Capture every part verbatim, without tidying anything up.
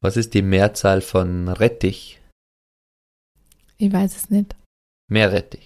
Was ist die Mehrzahl von Rettich? Ich weiß es nicht. Meerrettich.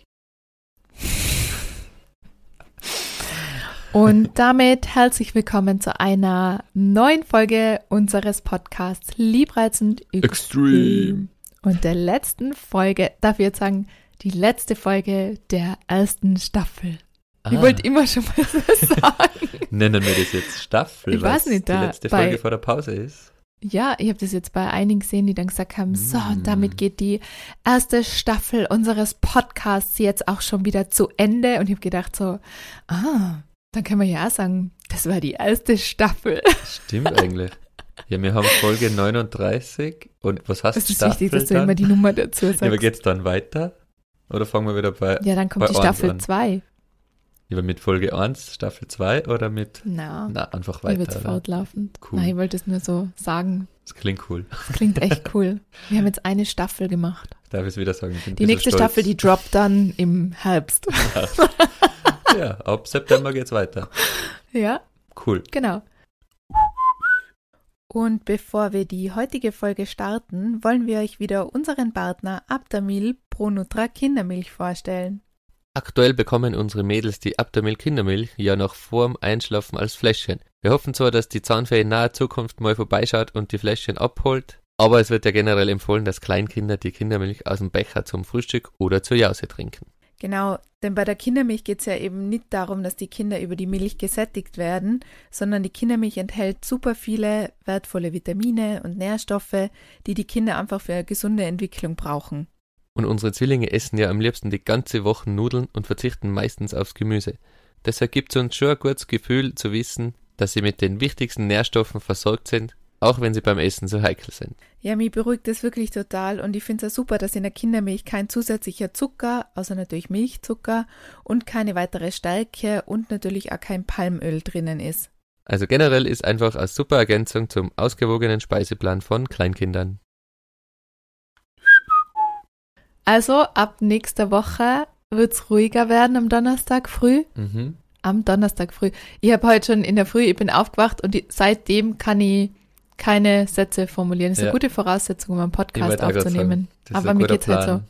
Und damit herzlich willkommen zu einer neuen Folge unseres Podcasts Liebreizend Extreme. Extreme. Und der letzten Folge, darf ich jetzt sagen, die letzte Folge der ersten Staffel. Ah. Ich wollte immer schon mal so sagen. Nennen wir das jetzt Staffel, Ich weiß nicht, die da letzte bei- Folge vor der Pause ist? Ja, ich habe das jetzt bei einigen gesehen, die dann gesagt haben, so, Mm. und damit geht die erste Staffel unseres Podcasts jetzt auch schon wieder zu Ende. Und ich habe gedacht so, ah, dann können wir ja auch sagen, das war die erste Staffel. Stimmt eigentlich. Ja, wir haben Folge neununddreißig und was heißt Es ist Staffel wichtig, dass du dann? immer die Nummer dazu Ja, aber sagst. geht's dann weiter? Oder fangen wir wieder bei, Ja, dann kommt bei die eins Staffel an? zwei. Lieber mit Folge eins, Staffel zwei oder mit, Na, na, einfach wie wird's weiter? Oder? fortlaufend. Cool. Nein, ich wollte es nur so sagen. Das klingt cool. Das klingt echt cool. Wir haben jetzt eine Staffel gemacht. Darf ich es wieder sagen? Ich bin ein Die bisschen nächste stolz. Staffel, die droppt dann im Herbst. Ja, ab September geht's weiter. Ja, Cool. genau. Und bevor wir die heutige Folge starten, wollen wir euch wieder unseren Partner Aptamil Pro Nutra Kindermilch vorstellen. Aktuell bekommen unsere Mädels die Aptamil Kindermilch ja noch vorm Einschlafen als Fläschchen. Wir hoffen zwar, dass die Zahnfee in naher Zukunft mal vorbeischaut und die Fläschchen abholt, aber es wird ja generell empfohlen, dass Kleinkinder die Kindermilch aus dem Becher zum Frühstück oder zur Jause trinken. Genau, denn bei der Kindermilch geht es ja eben nicht darum, dass die Kinder über die Milch gesättigt werden, sondern die Kindermilch enthält super viele wertvolle Vitamine und Nährstoffe, die die Kinder einfach für eine gesunde Entwicklung brauchen. Und unsere Zwillinge essen ja am liebsten die ganze Woche Nudeln und verzichten meistens aufs Gemüse. Deshalb gibt es uns schon ein gutes Gefühl zu wissen, dass sie mit den wichtigsten Nährstoffen versorgt sind, auch wenn sie beim Essen so heikel sind. Ja, mich beruhigt das wirklich total und ich finde es auch super, dass in der Kindermilch kein zusätzlicher Zucker, außer natürlich Milchzucker und keine weitere Stärke und natürlich auch kein Palmöl drinnen ist. Also generell ist einfach eine super Ergänzung zum ausgewogenen Speiseplan von Kleinkindern. Also ab nächster Woche wird es ruhiger werden am Donnerstag früh. Mhm. Am Donnerstag früh. Ich habe heute schon in der Früh, ich bin aufgewacht und die, seitdem kann ich keine Sätze formulieren. Das ist Ja. eine gute Voraussetzung, um einen Ich Podcast wollte auch grad aufzunehmen. sagen, das ist Aber ein mir guter geht's halt so. Plan.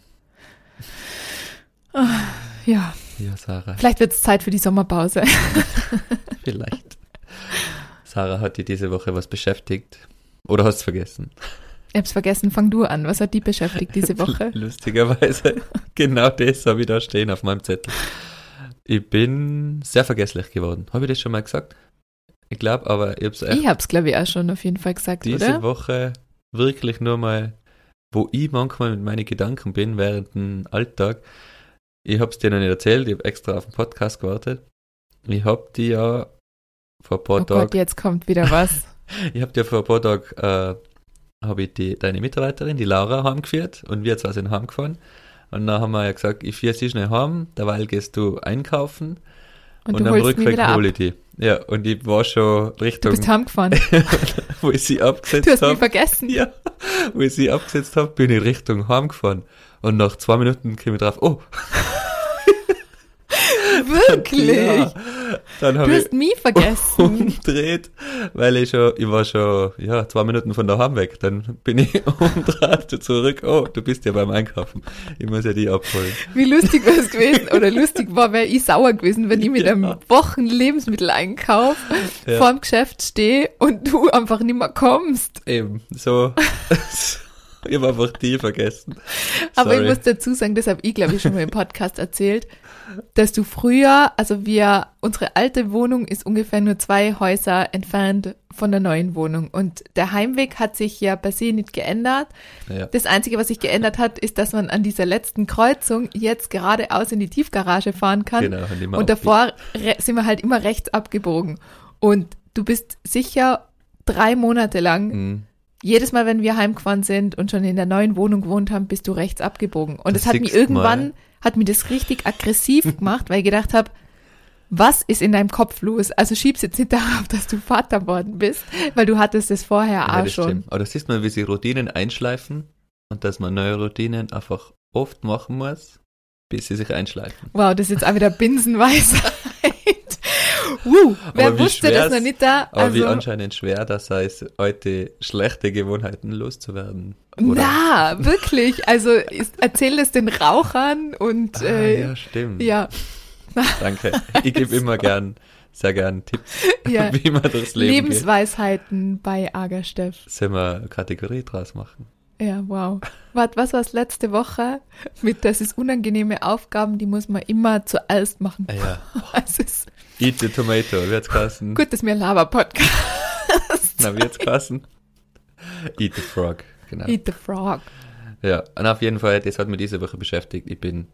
Ah, ja, Ja, Sarah, vielleicht wird es Zeit für die Sommerpause. vielleicht. Sarah hat dich diese Woche was beschäftigt. Oder hast du es vergessen? Ich hab's vergessen, fang du an. Was hat die beschäftigt diese Woche? Lustigerweise. Genau das habe ich da stehen auf meinem Zettel. Ich bin sehr vergesslich geworden. Habe ich das schon mal gesagt? Ich glaube, aber ich habe es echt Ich hab's, glaube ich, auch schon auf jeden Fall gesagt, diese oder? Woche wirklich nur mal, wo ich manchmal mit meinen Gedanken bin während dem Alltag. Ich habe es dir noch nicht erzählt, ich habe extra auf den Podcast gewartet. Ich habe dir ja vor ein paar Oh Tagen, Gott, jetzt kommt wieder was. ich habe dir vor ein paar Tagen, äh, habe ich die, deine Mitarbeiterin, die Laura, heimgeführt und wir zwei sind heimgefahren. Und dann haben wir ja gesagt, ich führe sie schnell heim, derweil gehst du einkaufen Und, und, du am holst mich Rückweg wieder ab. hole ich die. Ja, und ich war schon Du Richtung, bist heimgefahren. wo ich sie abgesetzt Du hast mich habe. vergessen. Ja, wo ich sie abgesetzt habe, bin ich Richtung heim gefahren. Und nach zwei Minuten kam ich drauf, oh, Wirklich? ja. Dann Du habe ich hast mich vergessen. umgedreht, weil ich schon, ich war schon, ja, zwei Minuten von daheim weg. Dann bin ich umgedreht zurück, oh, du bist ja beim Einkaufen. Ich muss ja die abholen. Wie lustig wäre es gewesen, oder lustig war, wäre ich sauer gewesen, wenn ich mit Ja. einem Wochenlebensmitteleinkauf Ja. vorm Geschäft stehe und du einfach nicht mehr kommst. Eben, so, ich habe einfach die vergessen. Aber Sorry. ich muss dazu sagen, das habe ich, glaube ich, schon mal im Podcast erzählt, dass du früher, also wir, unsere alte Wohnung ist ungefähr nur zwei Häuser entfernt von der neuen Wohnung und der Heimweg hat sich ja per se nicht geändert. Ja. Das Einzige, was sich geändert hat, ist, dass man an dieser letzten Kreuzung jetzt geradeaus in die Tiefgarage fahren kann. Genau, und immer Und davor re- sind wir halt immer rechts abgebogen. Und du bist sicher drei Monate lang, Mhm. jedes Mal, wenn wir heimgefahren sind und schon in der neuen Wohnung gewohnt haben, bist du rechts abgebogen. Und Das das hat mich siehst irgendwann, mal. hat mir das richtig aggressiv gemacht, weil ich gedacht habe, was ist in deinem Kopf los? Also schieb's jetzt nicht darauf, dass du Vater geworden bist, weil du hattest es vorher Ja, auch das schon. stimmt. Aber da siehst man, wie sich Routinen einschleifen und dass man neue Routinen einfach oft machen muss, bis sie sich einschleifen. Wow, das ist jetzt auch wieder Binsenweisheit. Uh, wer Aber wie wusste das schwer's- noch nicht da? Aber wie Also, anscheinend schwer das heißt, heute schlechte Gewohnheiten loszuwerden. Oder? na, wirklich. Also ist- erzähl es den Rauchern und Ah, äh, ja, stimmt. ja, Danke. Ich gebe immer gern, sehr gern Tipps, ja. wie man durchs Leben geht. Lebensweisheiten bei Agersteff. Sollen wir eine Kategorie draus machen? Ja, wow. Warte, was war es letzte Woche? Mit das ist unangenehme Aufgaben, die muss man immer zuerst machen. Ah, ja. Es ist Eat the Tomato, wird's kassen? gut, dass wir Lava-Podcast. Na, wird's kassen? Eat the Frog, genau. Eat the Frog. Ja, und auf jeden Fall, das hat mich diese Woche beschäftigt. Ich bin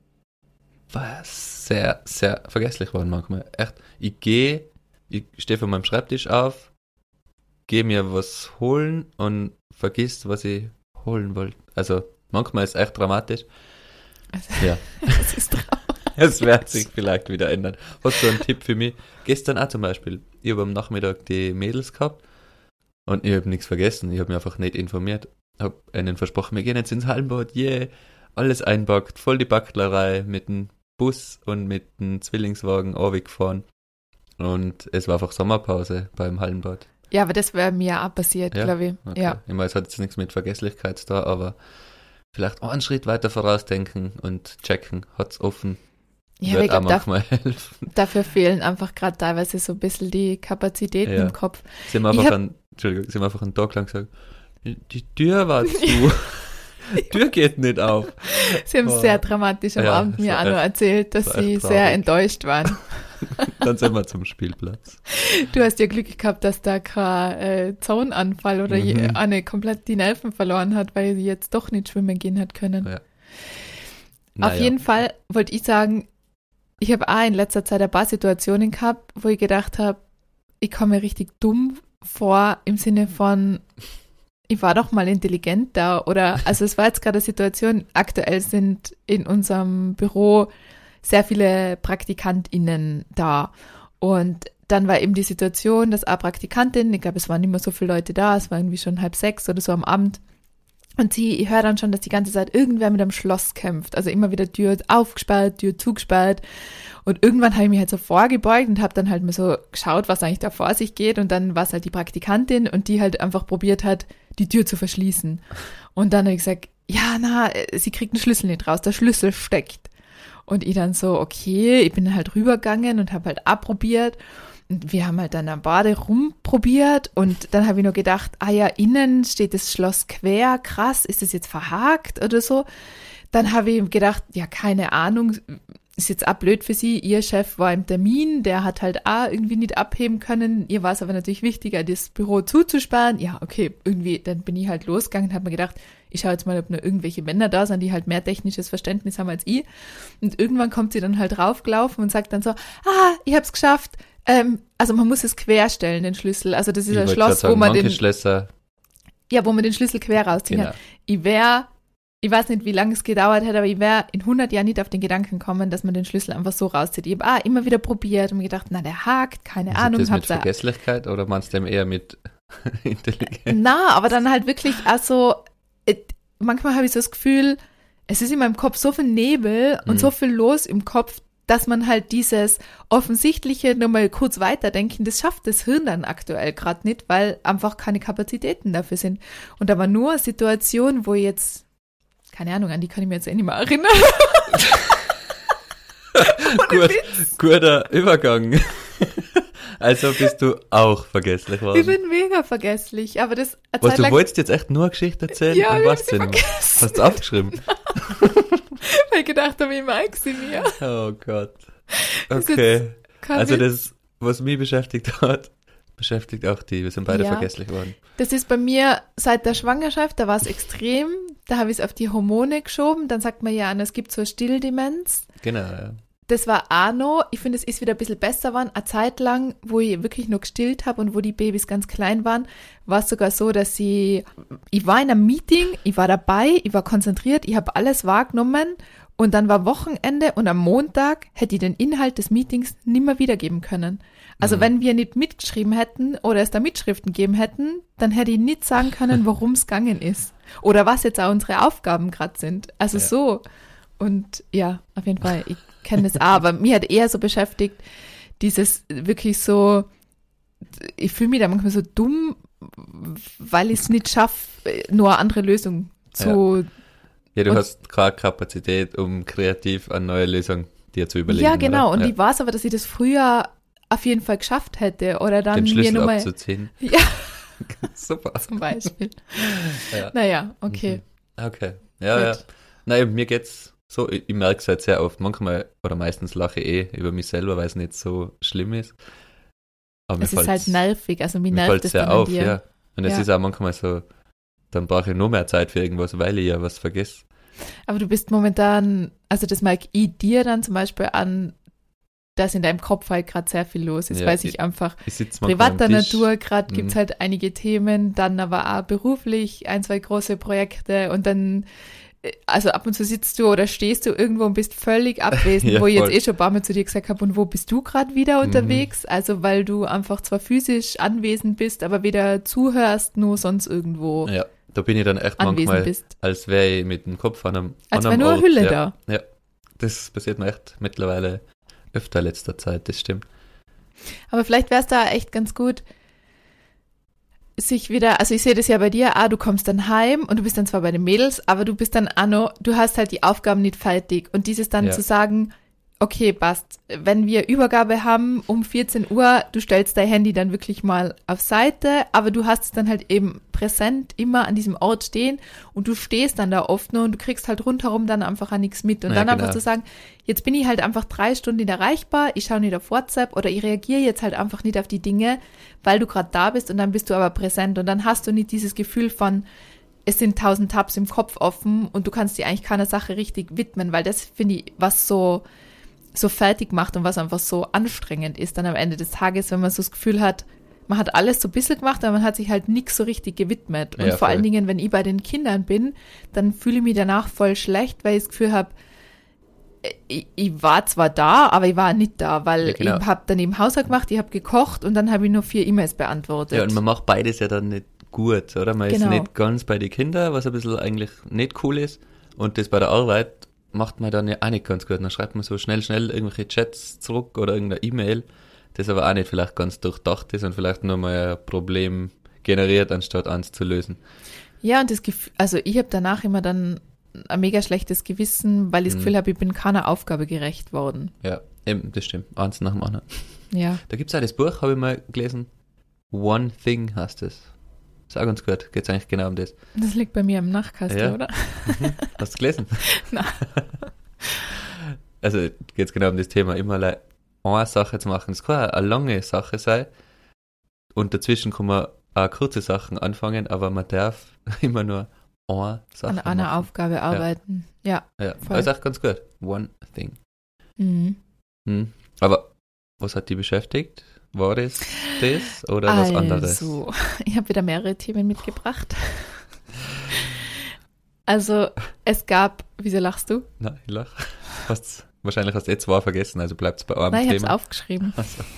war sehr, sehr vergesslich geworden manchmal. Echt, ich gehe, ich stehe von meinem Schreibtisch auf, gehe mir was holen und vergiss, was ich holen wollte. Also, manchmal ist es echt dramatisch. Also, Ja, das ist traurig. es wird sich vielleicht wieder ändern. Hast du einen Tipp für mich? Gestern auch zum Beispiel. Ich habe am Nachmittag die Mädels gehabt und ich habe nichts vergessen. Ich habe mich einfach nicht informiert. Habe ihnen versprochen, wir gehen jetzt ins Hallenbad. Yeah, alles einpackt, voll die Backlerei mit dem Bus und mit dem Zwillingswagen gefahren. Und es war einfach Sommerpause beim Hallenbad. Ja, aber das wäre mir auch passiert, Ja? glaube ich. Okay. Ja. Ich meine, es hat jetzt nichts mit Vergesslichkeit da, aber vielleicht einen Schritt weiter vorausdenken und checken, hat's offen. Ja, aber ich Wird auch glaube, da, manchmal helfen. dafür fehlen einfach gerade teilweise so ein bisschen die Kapazitäten Ja. im Kopf. Sie haben einfach Ich hab- einen, Entschuldigung, sie haben einfach einen Tag lang gesagt, die Tür war zu. Die Tür geht nicht auf. Sie haben Oh. sehr dramatisch am Ja, Abend das mir war auch noch echt- erzählt, dass das war sie echt sehr traurig. enttäuscht waren. Dann sind wir zum Spielplatz. Du hast ja Glück gehabt, dass da kein äh, Zaunanfall oder je, Mhm. eine komplett die Nerven verloren hat, weil sie jetzt doch nicht schwimmen gehen hat können. Ja. Auf Naja. jeden Fall wollte ich sagen, ich habe auch in letzter Zeit ein paar Situationen gehabt, wo ich gedacht habe, ich komme mir richtig dumm vor im Sinne von, ich war doch mal intelligenter oder, also es war jetzt gerade eine Situation, aktuell sind in unserem Büro sehr viele PraktikantInnen da und dann war eben die Situation, dass eine Praktikantin, ich glaube, es waren nicht mehr so viele Leute da, es war irgendwie schon halb sechs oder so am Abend, und sie, ich höre dann schon, dass die ganze Zeit irgendwer mit einem Schloss kämpft. Also immer wieder Tür aufgesperrt, Tür zugesperrt. Und irgendwann habe ich mich halt so vorgebeugt und habe dann halt mal so geschaut, was eigentlich da vor sich geht. Und dann war es halt die Praktikantin und die halt einfach probiert hat, die Tür zu verschließen. Und dann habe ich gesagt, ja, na, sie kriegt den Schlüssel nicht raus, der Schlüssel steckt. Und ich dann so, okay, ich bin dann halt rübergegangen und habe halt abprobiert. Und wir haben halt dann am Bade rumprobiert und dann habe ich nur gedacht, ah ja, innen steht das Schloss quer, krass, ist das jetzt verhakt oder so? Dann habe ich gedacht, ja, keine Ahnung, ist jetzt auch blöd für sie, ihr Chef war im Termin, der hat halt auch irgendwie nicht abheben können, ihr war es aber natürlich wichtiger, das Büro zuzusperren. Ja, okay, irgendwie, dann bin ich halt losgegangen und habe mir gedacht, ich schaue jetzt mal, ob nur irgendwelche Männer da sind, die halt mehr technisches Verständnis haben als ich. Und irgendwann kommt sie dann halt raufgelaufen und sagt dann so, ah, ich hab's geschafft. Ähm, also man muss es querstellen, den Schlüssel. Also das ist Ich ein wollte Schloss, grad sagen, wo man manche den, Schlösser, ja, wo man den Schlüssel quer rausziehen genau. kann. Ich wäre, ich weiß nicht, wie lange es gedauert hat, aber ich wäre in hundert Jahren nicht auf den Gedanken gekommen, dass man den Schlüssel einfach so rauszieht. Ich habe ah, immer wieder probiert und mir gedacht, na, der hakt, keine Ist Ahnung. das mit Hab's da, Vergesslichkeit oder meinst du dem eher mit Intelligenz? na, aber dann halt wirklich, also, äh, manchmal habe ich so das Gefühl, es ist in meinem Kopf so viel Nebel und Mhm. so viel los im Kopf, dass man halt dieses Offensichtliche nur mal kurz weiterdenken, das schafft das Hirn dann aktuell gerade nicht, weil einfach keine Kapazitäten dafür sind. Und da war nur eine Situation, wo ich jetzt, keine Ahnung, an die kann ich mir jetzt eh nicht mehr erinnern. Gut, guter Übergang. Also bist du auch vergesslich Ich worden. bin mega vergesslich, aber das eine Was, Zeit du lang, wolltest jetzt echt nur eine Geschichte erzählen? Ja, und ich was hab sie denn? vergessen. Hast du aufgeschrieben? weil ich gedacht habe, ich mag sie mir. Oh Gott. Ist Okay. Kein Also Witz. das, was mich beschäftigt hat, beschäftigt auch die. Wir sind beide Ja. vergesslich worden. Das ist bei mir seit der Schwangerschaft, da war es extrem, da habe ich es auf die Hormone geschoben, dann sagt man ja, es gibt so eine Stilldemenz. Genau, ja. Das war auch noch, ich finde, es ist wieder ein bisschen besser geworden. Eine Zeit lang, wo ich wirklich nur gestillt habe und wo die Babys ganz klein waren, war es sogar so, dass sie, ich war in einem Meeting, ich war dabei, ich war konzentriert, ich habe alles wahrgenommen und dann war Wochenende und am Montag hätte ich den Inhalt des Meetings nimmer wiedergeben können. Also Mhm. wenn wir nicht mitgeschrieben hätten oder es da Mitschriften gegeben hätten, dann hätte ich nicht sagen können, worum es gegangen ist. Oder was jetzt auch unsere Aufgaben gerade sind. Also Ja. so. Und ja, auf jeden Fall, ich kenne das auch, aber mir hat eher so beschäftigt, dieses wirklich so, ich fühle mich da manchmal so dumm, weil ich es nicht schaffe, nur eine andere Lösung zu... Ja, ja du und, hast gerade Kapazität, um kreativ eine neue Lösung dir zu überlegen. Ja, genau. Oder? Und ja. ich weiß aber, dass ich das früher auf jeden Fall geschafft hätte. Oder dann Den Schlüssel mir nochmal... abzuziehen. Ja, super. zum Beispiel. Ja. Naja, okay. Okay, ja, Gut. ja. Nein, mir geht's so, ich, ich merke es halt sehr oft, manchmal oder meistens lache ich eh über mich selber, weil es nicht so schlimm ist. Aber Es mir ist halt fällt's- nervig, also mir mir nervt fällt es es sehr dann an auf, dir. ja. Und es Ja. ist auch manchmal so, dann brauche ich nur mehr Zeit für irgendwas, weil ich ja was vergesse. Aber du bist momentan, also das merke ich dir dann zum Beispiel an, dass in deinem Kopf halt gerade sehr viel los ist, Ja, weil sich ich- einfach Ich sitze manchmal am privater Tisch. Natur, gerade gibt es Mhm. halt einige Themen, dann aber auch beruflich ein, zwei große Projekte und dann, äh, also ab und zu sitzt du oder stehst du irgendwo und bist völlig abwesend, Ja, wo ich jetzt voll. eh schon ein paar Mal zu dir gesagt habe, und wo bist du gerade wieder Mhm. unterwegs? Also weil du einfach zwar physisch anwesend bist, aber weder zuhörst, nur sonst irgendwo Ja, da bin ich dann echt anwesend manchmal, bist. als wäre ich mit dem Kopf an einem, Als an wäre einem nur eine Ort. Hülle ja. da. Ja, das passiert mir echt mittlerweile öfter in letzter Zeit, das stimmt. Aber vielleicht wäre es da echt ganz gut, sich wieder, also ich sehe das ja bei dir, ah, du kommst dann heim und du bist dann zwar bei den Mädels, aber du bist dann auch noch, du hast halt die Aufgaben nicht fertig. Und dieses dann Ja. zu sagen, okay, passt, wenn wir Übergabe haben um vierzehn Uhr, du stellst dein Handy dann wirklich mal auf Seite, aber du hast es dann halt eben präsent immer an diesem Ort stehen und du stehst dann da oft nur und du kriegst halt rundherum dann einfach auch nichts mit. Und Ja, dann genau. einfach zu sagen, jetzt bin ich halt einfach drei Stunden nicht erreichbar, ich schaue nicht auf WhatsApp oder ich reagiere jetzt halt einfach nicht auf die Dinge, weil du gerade da bist und dann bist du aber präsent und dann hast du nicht dieses Gefühl von, es sind tausend Tabs im Kopf offen und du kannst dir eigentlich keiner Sache richtig widmen, weil das finde ich, was so so fertig macht und was einfach so anstrengend ist dann am Ende des Tages, wenn man so das Gefühl hat, man hat alles so ein bisschen gemacht, aber man hat sich halt nichts so richtig gewidmet. Und Ja, vor voll. allen Dingen, wenn ich bei den Kindern bin, dann fühle ich mich danach voll schlecht, weil ich das Gefühl habe, ich, ich war zwar da, aber ich war nicht da, weil Ja, genau. ich habe dann eben Haushalt gemacht, ich habe gekocht und dann habe ich nur vier E-Mails beantwortet. Ja, und man macht beides ja dann nicht gut, oder? Man Genau. ist nicht ganz bei den Kindern, was ein bisschen eigentlich nicht cool ist. Und das bei der Arbeit macht man dann ja auch nicht ganz gut. Dann schreibt man so schnell, schnell irgendwelche Chats zurück oder irgendeine E-Mail, das aber auch nicht vielleicht ganz durchdacht ist und vielleicht nur mal ein Problem generiert, anstatt eins zu lösen. Ja, und das Gefühl, also ich habe danach immer dann ein mega schlechtes Gewissen, weil ich das Mhm. Gefühl habe, ich bin keiner Aufgabe gerecht worden. Ja, eben, das stimmt. Eins nach dem anderen. Ja. Da gibt's auch das Buch, habe ich mal gelesen. One Thing heißt es. Ist auch ganz gut. Geht's eigentlich genau um das. Das liegt bei mir im Nachtkasten, Ja. oder? Hast du gelesen? Nein. Also geht's genau um das Thema, immer le- eine Sache zu machen. Es kann auch eine lange Sache sein und dazwischen kann man auch kurze Sachen anfangen, aber man darf immer nur eine Sache An einer machen. Aufgabe arbeiten. Ja. Ja, voll. das ist auch ganz gut. One Thing. Mhm. Hm. Aber was hat die beschäftigt? War das das oder was anderes? Also, ich habe wieder mehrere Themen mitgebracht. Also, es gab, wieso lachst du? Nein, ich lach. Hast, wahrscheinlich hast du eh zwei vergessen, also bleibt's bei einem Nein, ich habe es Thema. aufgeschrieben. Ach so.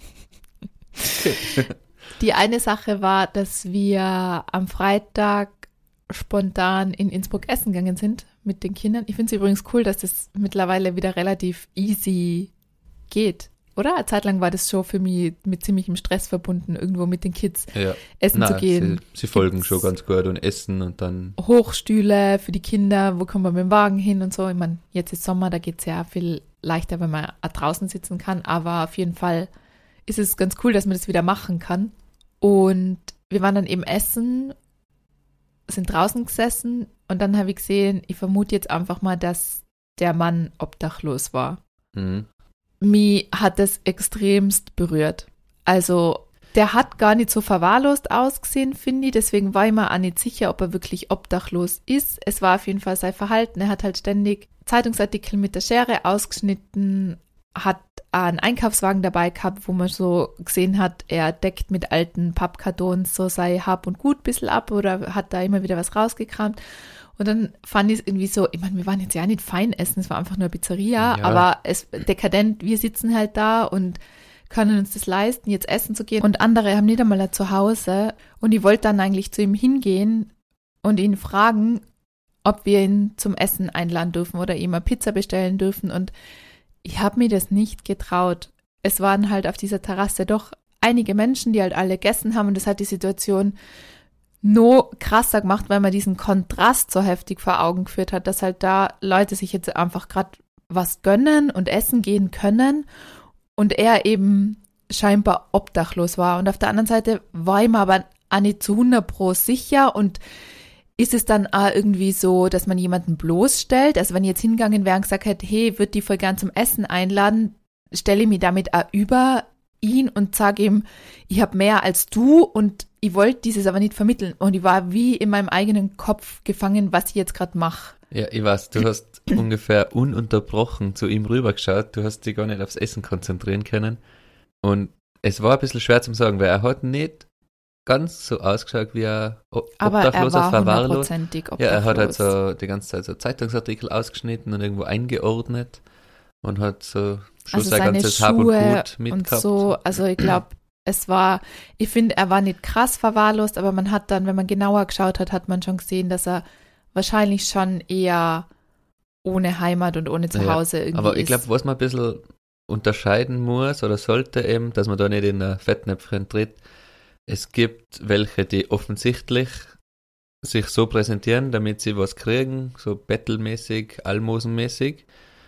Die eine Sache war, dass wir am Freitag spontan in Innsbruck essen gegangen sind mit den Kindern. Ich finde es übrigens cool, dass das mittlerweile wieder relativ easy geht, oder? Eine Zeit lang war das schon für mich mit ziemlichem Stress verbunden, irgendwo mit den Kids Ja. essen Nein, zu gehen. Sie, sie folgen Gibt's schon ganz gut und essen und dann. Hochstühle für die Kinder, wo kommen wir mit dem Wagen hin und so. Ich meine, jetzt ist Sommer, da geht es ja viel leichter, wenn man auch draußen sitzen kann, aber auf jeden Fall ist es ganz cool, dass man das wieder machen kann. Und wir waren dann eben essen, sind draußen gesessen und dann habe ich gesehen, ich vermute jetzt einfach mal, dass der Mann obdachlos war. Mhm. Mich hat das extremst berührt. Also der hat gar nicht so verwahrlost ausgesehen, finde ich. Deswegen war ich mir auch nicht sicher, ob er wirklich obdachlos ist. Es war auf jeden Fall sein Verhalten. Er hat halt ständig Zeitungsartikel mit der Schere ausgeschnitten, hat einen Einkaufswagen dabei gehabt, wo man so gesehen hat, er deckt mit alten Pappkartons so sein Hab und Gut ein bisschen ab oder hat da immer wieder was rausgekramt. Und dann fand ich es irgendwie so, ich meine, wir waren jetzt ja nicht fein essen, es war einfach nur eine Pizzeria, Ja. aber es dekadent, wir sitzen halt da und können uns das leisten, jetzt essen zu gehen. Und andere haben nicht einmal ein Zuhause. Und ich wollte dann eigentlich zu ihm hingehen und ihn fragen, ob wir ihn zum Essen einladen dürfen oder ihm eine Pizza bestellen dürfen. Und ich habe mir das nicht getraut. es waren halt auf dieser Terrasse doch einige Menschen, die halt alle gegessen haben und das hat die Situation noch krasser gemacht, weil man diesen Kontrast so heftig vor Augen geführt hat, dass halt da Leute sich jetzt einfach gerade was gönnen und essen gehen können und er eben scheinbar obdachlos war. Und auf der anderen Seite war ich mir aber auch nicht zu hundert Prozent sicher und ist es dann auch irgendwie so, dass man jemanden bloßstellt? Also wenn ich jetzt hingegangen wäre und gesagt hätte, hey, würde die voll gern zum Essen einladen, stelle ich mich damit auch über ihn und sage ihm, ich habe mehr als du und ich wollte dieses aber nicht vermitteln. Und ich war wie in meinem eigenen Kopf gefangen, was ich jetzt gerade mache. Ja, ich weiß, du hast ungefähr ununterbrochen zu ihm rübergeschaut, du hast dich gar nicht aufs Essen konzentrieren können und es war ein bisschen schwer zu sagen, weil er hat nicht ganz so ausgeschaut wie ein obdachloser Verwahrloser. Ja, er hat halt so die ganze Zeit so Zeitungsartikel ausgeschnitten und irgendwo eingeordnet und hat so schon also sein seine ganzes Schuhe Hab und Gut und mitgehabt. so, also ich glaube, es war, ich finde, er war nicht krass verwahrlost, aber man hat dann, wenn man genauer geschaut hat, hat man schon gesehen, dass er wahrscheinlich schon eher ohne Heimat und ohne Zuhause ja, irgendwie aber ich ist. glaube, was man ein bisschen unterscheiden muss oder sollte eben, dass man da nicht in ein Fettnäpfchen tritt, es gibt welche, die offensichtlich sich so präsentieren, damit sie was kriegen, so bettelmäßig, almosenmäßig.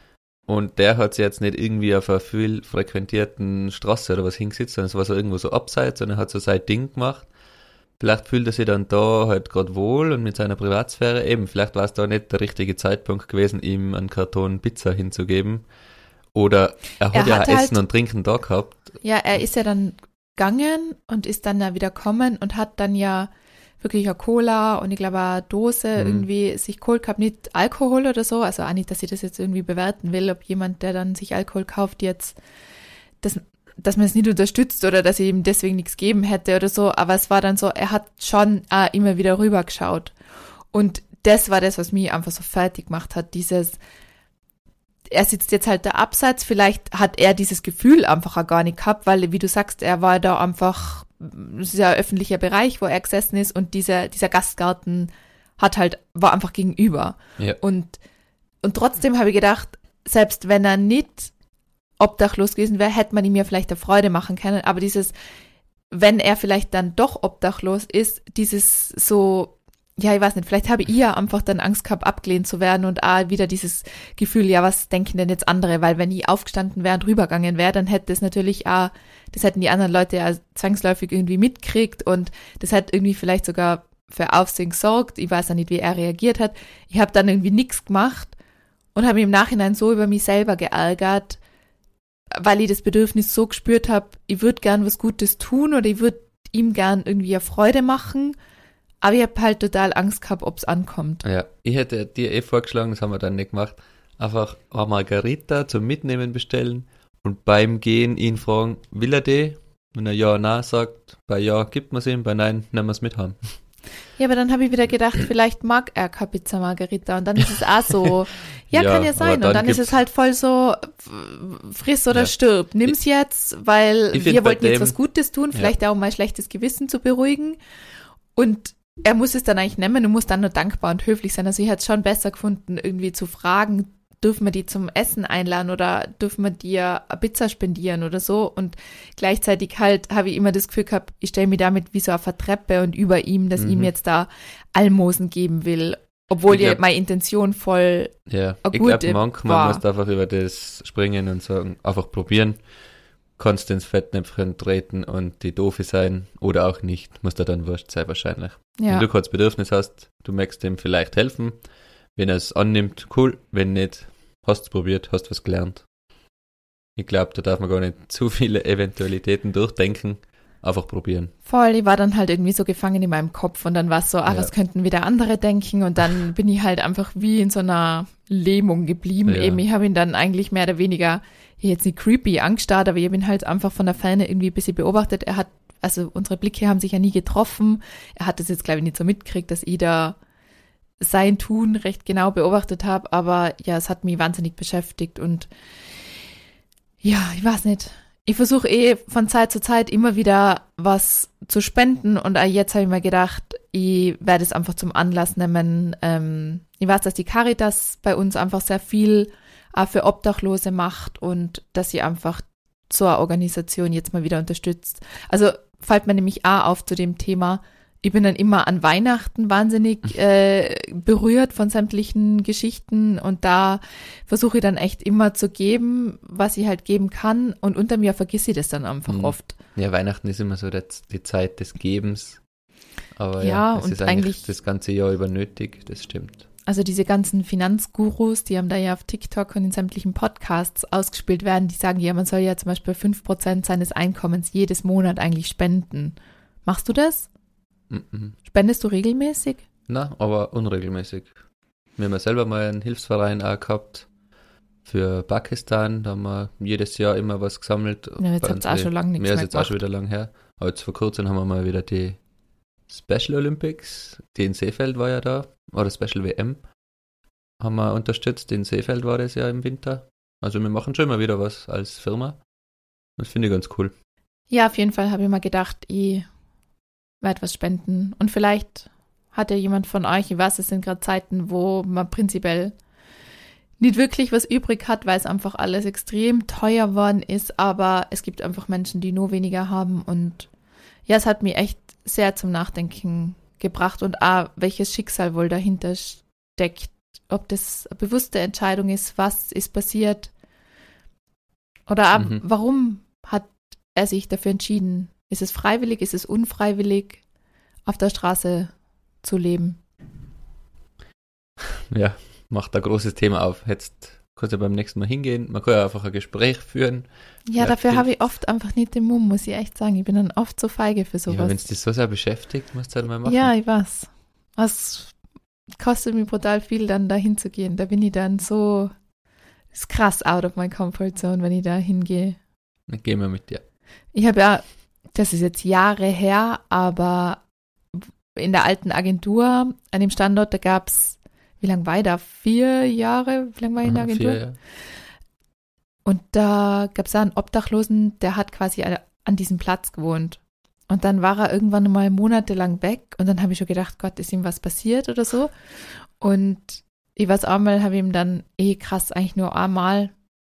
Und der hat sich jetzt nicht irgendwie auf einer viel frequentierten Straße oder was hingesetzt, sondern es war so irgendwo so abseits und er hat so sein Ding gemacht. Vielleicht fühlt er sich dann da halt gerade wohl und mit seiner Privatsphäre eben, vielleicht war es da nicht der richtige Zeitpunkt gewesen, ihm einen Karton Pizza hinzugeben. Oder er hat Er ja hat Essen halt- und Trinken da gehabt. Ja, er ist ja dann gegangen und ist dann ja wieder gekommen und hat dann ja wirklich eine Cola und ich glaube eine Dose Mhm. irgendwie sich geholt gehabt, nicht Alkohol oder so, also auch nicht, dass ich das jetzt irgendwie bewerten will, ob jemand, der dann sich Alkohol kauft, jetzt, das, dass man es nicht unterstützt oder dass ich ihm deswegen nichts geben hätte oder so, aber es war dann so, er hat schon auch immer wieder rübergeschaut und das war das, was mich einfach so fertig gemacht hat, dieses, er sitzt jetzt halt da abseits, vielleicht hat er dieses Gefühl einfach auch gar nicht gehabt, weil, wie du sagst, er war da einfach, es ist ja ein öffentlicher Bereich, wo er gesessen ist und dieser, dieser Gastgarten hat halt, war einfach gegenüber. Ja. Und, und trotzdem habe ich gedacht, selbst wenn er nicht obdachlos gewesen wäre, hätte man ihm ja vielleicht eine Freude machen können, aber dieses, wenn er vielleicht dann doch obdachlos ist, dieses so, ja, ich weiß nicht, vielleicht habe ich ja einfach dann Angst gehabt, abgelehnt zu werden und auch wieder dieses Gefühl, ja, was denken denn jetzt andere? Weil wenn ich aufgestanden wäre und rübergegangen wäre, dann hätte das natürlich auch, das hätten die anderen Leute ja zwangsläufig irgendwie mitkriegt und das hat irgendwie vielleicht sogar für Aufsehen gesorgt. Ich weiß ja nicht, wie er reagiert hat. Ich habe dann irgendwie nichts gemacht und habe mich im Nachhinein so über mich selber geärgert, weil ich das Bedürfnis so gespürt habe, ich würde gern was Gutes tun oder ich würde ihm gern irgendwie eine Freude machen. Aber ich habe halt total Angst gehabt, ob es ankommt. Ja, ich hätte dir eh vorgeschlagen, das haben wir dann nicht gemacht, einfach eine Margarita zum Mitnehmen bestellen und beim Gehen ihn fragen, will er die? Wenn er ja, nein sagt, bei ja gibt man es ihm, bei nein nehmen wir es mit haben. Ja, aber dann habe ich wieder gedacht, vielleicht mag er keine Pizza Margarita und dann ist es auch so, ja, Ja, kann ja aber sein. dann Und dann ist gibt's- es halt voll so, f- friss oder Ja. stirb. Nimm's jetzt, weil Ich find wir bei wollten jetzt dem- was Gutes tun, vielleicht auch um mein schlechtes Gewissen zu beruhigen. Und er muss es dann eigentlich nehmen und muss dann nur dankbar und höflich sein. Also ich hätte es schon besser gefunden, irgendwie zu fragen, dürfen wir die zum Essen einladen oder dürfen wir dir eine Pizza spendieren oder so. Und gleichzeitig halt habe ich immer das Gefühl gehabt, ich stelle mich damit wie so auf eine Treppe und über ihm, dass ich ihm Mhm. jetzt da Almosen geben will. Obwohl Ich ja glaub- meine Intention voll, Ja, eine ich glaube, gute manchmal war. musst du einfach über das springen und sagen, einfach probieren. Kannst ins Fettnäpfchen treten und die doofe sein oder auch nicht, muss dir dann wurscht sein wahrscheinlich. ja. Wenn du kurz Bedürfnis hast, du möchtest ihm vielleicht helfen. Wenn er es annimmt, cool. Wenn nicht, hast es probiert, hast was gelernt. Ich glaube, da darf man gar nicht zu viele Eventualitäten durchdenken. Einfach probieren. Voll, ich war dann halt irgendwie so gefangen in meinem Kopf und dann war es so, ah, Ja. was könnten wieder andere denken und dann bin ich halt einfach wie in so einer Lähmung geblieben. Ja. Eben, ich habe ihn dann eigentlich mehr oder weniger, jetzt nicht creepy angestarrt, aber ich habe ihn halt einfach von der Ferne irgendwie ein bisschen beobachtet. Er hat, also unsere Blicke haben sich ja nie getroffen. Er hat das jetzt, glaube ich, nicht so mitgekriegt, dass ich da sein Tun recht genau beobachtet habe, aber ja, es hat mich wahnsinnig beschäftigt und ja, ich weiß nicht. Ich versuche eh von Zeit zu Zeit immer wieder was zu spenden und auch jetzt habe ich mir gedacht, ich werde es einfach zum Anlass nehmen. Ähm, ich weiß, dass die Caritas bei uns einfach sehr viel auch für Obdachlose macht und dass sie einfach so eine Organisation jetzt mal wieder unterstützt. Also fällt mir nämlich auch auf zu dem Thema, ich bin dann immer an Weihnachten wahnsinnig äh, berührt von sämtlichen Geschichten und da versuche ich dann echt immer zu geben, was ich halt geben kann und unterm Jahr vergesse ich das dann einfach mhm. oft. Ja, Weihnachten ist immer so die, die Zeit des Gebens, aber ja, ja, es und ist eigentlich, eigentlich das ganze Jahr über nötig, das stimmt. Also diese ganzen Finanzgurus, die haben da ja auf TikTok und in sämtlichen Podcasts ausgespielt werden, die sagen ja, man soll ja zum Beispiel fünf Prozent seines Einkommens jedes Monat eigentlich spenden. Machst du das? Mhm. Spendest du regelmäßig? Na, aber unregelmäßig. Wir haben ja selber mal einen Hilfsverein auch gehabt für Pakistan, da haben wir jedes Jahr immer was gesammelt. Ja, jetzt hat es auch schon lange nichts mehr Mehr ist jetzt auch schon wieder lang her. Aber jetzt vor kurzem haben wir mal wieder die Special Olympics, die in Seefeld war ja da, oder Special W M, haben wir unterstützt. In Seefeld war das ja im Winter. Also wir machen schon immer wieder was als Firma. Das finde ich ganz cool. Ja, auf jeden Fall habe ich mal gedacht, ich werde was spenden. Und vielleicht hat ja jemand von euch, ich weiß, es sind gerade Zeiten, wo man prinzipiell nicht wirklich was übrig hat, weil es einfach alles extrem teuer worden ist, aber es gibt einfach Menschen, die nur weniger haben und ja, es hat mich echt sehr zum Nachdenken gebracht und auch, welches Schicksal wohl dahinter steckt, ob das eine bewusste Entscheidung ist, was ist passiert oder auch, mhm. warum hat er sich dafür entschieden. Ist es freiwillig, ist es unfreiwillig, auf der Straße zu leben? Ja, macht ein großes Thema auf. Jetzt kannst du beim nächsten Mal hingehen, man kann ja einfach ein Gespräch führen. Ja, dafür habe ich oft einfach nicht den Mumm, muss ich echt sagen. Ich bin dann oft so feige für sowas. Ja, wenn es dich so sehr beschäftigt, musst du halt mal machen. Ja, ich weiß. Es kostet mich brutal viel, dann da hinzugehen. Da bin ich dann so, ist krass out of my comfort zone, wenn ich da hingehe. Dann gehen wir mit dir. Ich habe ja, das ist jetzt Jahre her, aber in der alten Agentur, an dem Standort, da gab es, wie lange war ich da? Vier Jahre? Wie lange war ich in der Agentur? Vier, ja. Und da gab es einen Obdachlosen, der hat quasi an diesem Platz gewohnt. Und dann war er irgendwann mal monatelang weg und dann habe ich schon gedacht, Gott, ist ihm was passiert oder so? Und ich weiß auch mal, habe ihm dann, eh krass, eigentlich nur einmal,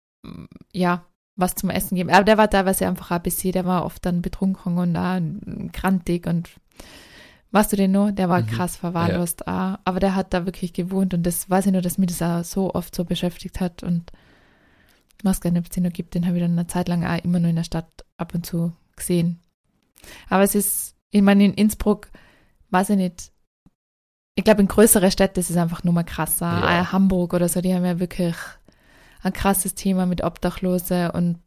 ja, was zum Essen geben. Aber der war teilweise einfach ein bisschen, der war oft dann betrunken und da grantig und weißt du den nur? Der war mhm. krass verwahrlost. Ja. Aber der hat da wirklich gewohnt und das weiß ich nur, dass mich das auch so oft so beschäftigt hat und ich weiß gar nicht, ob es den noch gibt, den habe ich dann eine Zeit lang auch immer nur in der Stadt ab und zu gesehen. Aber es ist, ich meine, in Innsbruck, weiß ich nicht, ich glaube in größere Städte ist es einfach nur mal krasser. Ja. Auch Hamburg oder so, die haben ja wirklich ein krasses Thema mit Obdachlose und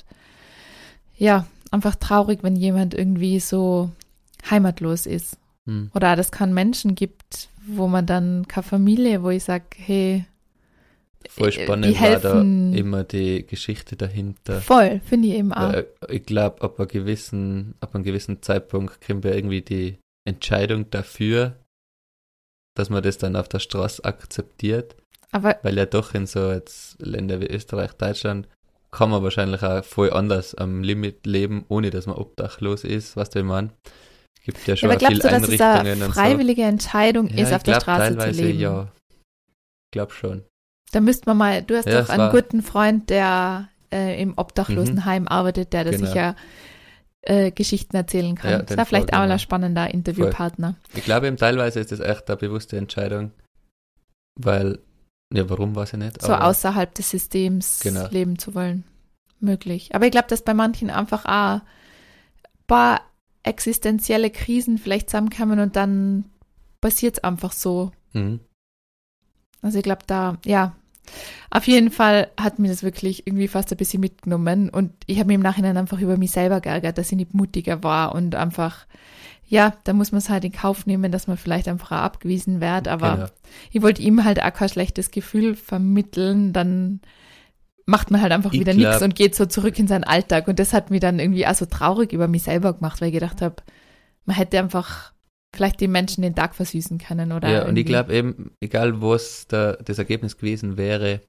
ja, einfach traurig, wenn jemand irgendwie so heimatlos ist. Hm. Oder dass es keinen Menschen gibt, wo man dann keine Familie, wo ich sage, hey, voll spannend war da immer die Geschichte dahinter. Voll, finde ich eben auch. Ich glaube, ab, ab einem gewissen Zeitpunkt kriegen wir irgendwie die Entscheidung dafür, dass man das dann auf der Straße akzeptiert. Aber weil ja doch in so jetzt Länder wie Österreich, Deutschland, kann man wahrscheinlich auch voll anders am Limit leben, ohne dass man obdachlos ist, was du ich meine. Es gibt ja schon ja, aber viele glaubst du, dass Einrichtungen es eine freiwillige so. Entscheidung Ja, ist, auf der Straße zu leben? Ja, ich glaube schon. Da müsste man mal, du hast ja, doch einen war, guten Freund, der äh, im Obdachlosenheim mhm. arbeitet, der da genau. sicher äh, Geschichten erzählen kann. Ja, das wäre vielleicht auch mal ein spannender Interviewpartner. Voll. Ich glaube eben teilweise ist das echt eine bewusste Entscheidung, weil, ja, warum weiß ich nicht. So aber außerhalb des Systems genau. leben zu wollen. Möglich. Aber ich glaube, dass bei manchen einfach auch ein paar existenzielle Krisen vielleicht zusammenkommen und dann passiert es einfach so. Mhm. Also ich glaube da, ja, auf jeden Fall hat mir das wirklich irgendwie fast ein bisschen mitgenommen und ich habe mich im Nachhinein einfach über mich selber geärgert, dass ich nicht mutiger war und einfach, ja, da muss man es halt in Kauf nehmen, dass man vielleicht einfach auch abgewiesen wird, aber genau. ich wollte ihm halt auch kein schlechtes Gefühl vermitteln, dann macht man halt einfach ich wieder nichts und geht so zurück in seinen Alltag und das hat mich dann irgendwie auch so traurig über mich selber gemacht, weil ich gedacht habe, man hätte einfach vielleicht den Menschen den Tag versüßen können. Oder ja, irgendwie. Und ich glaube eben, egal was da, das Ergebnis gewesen wäre,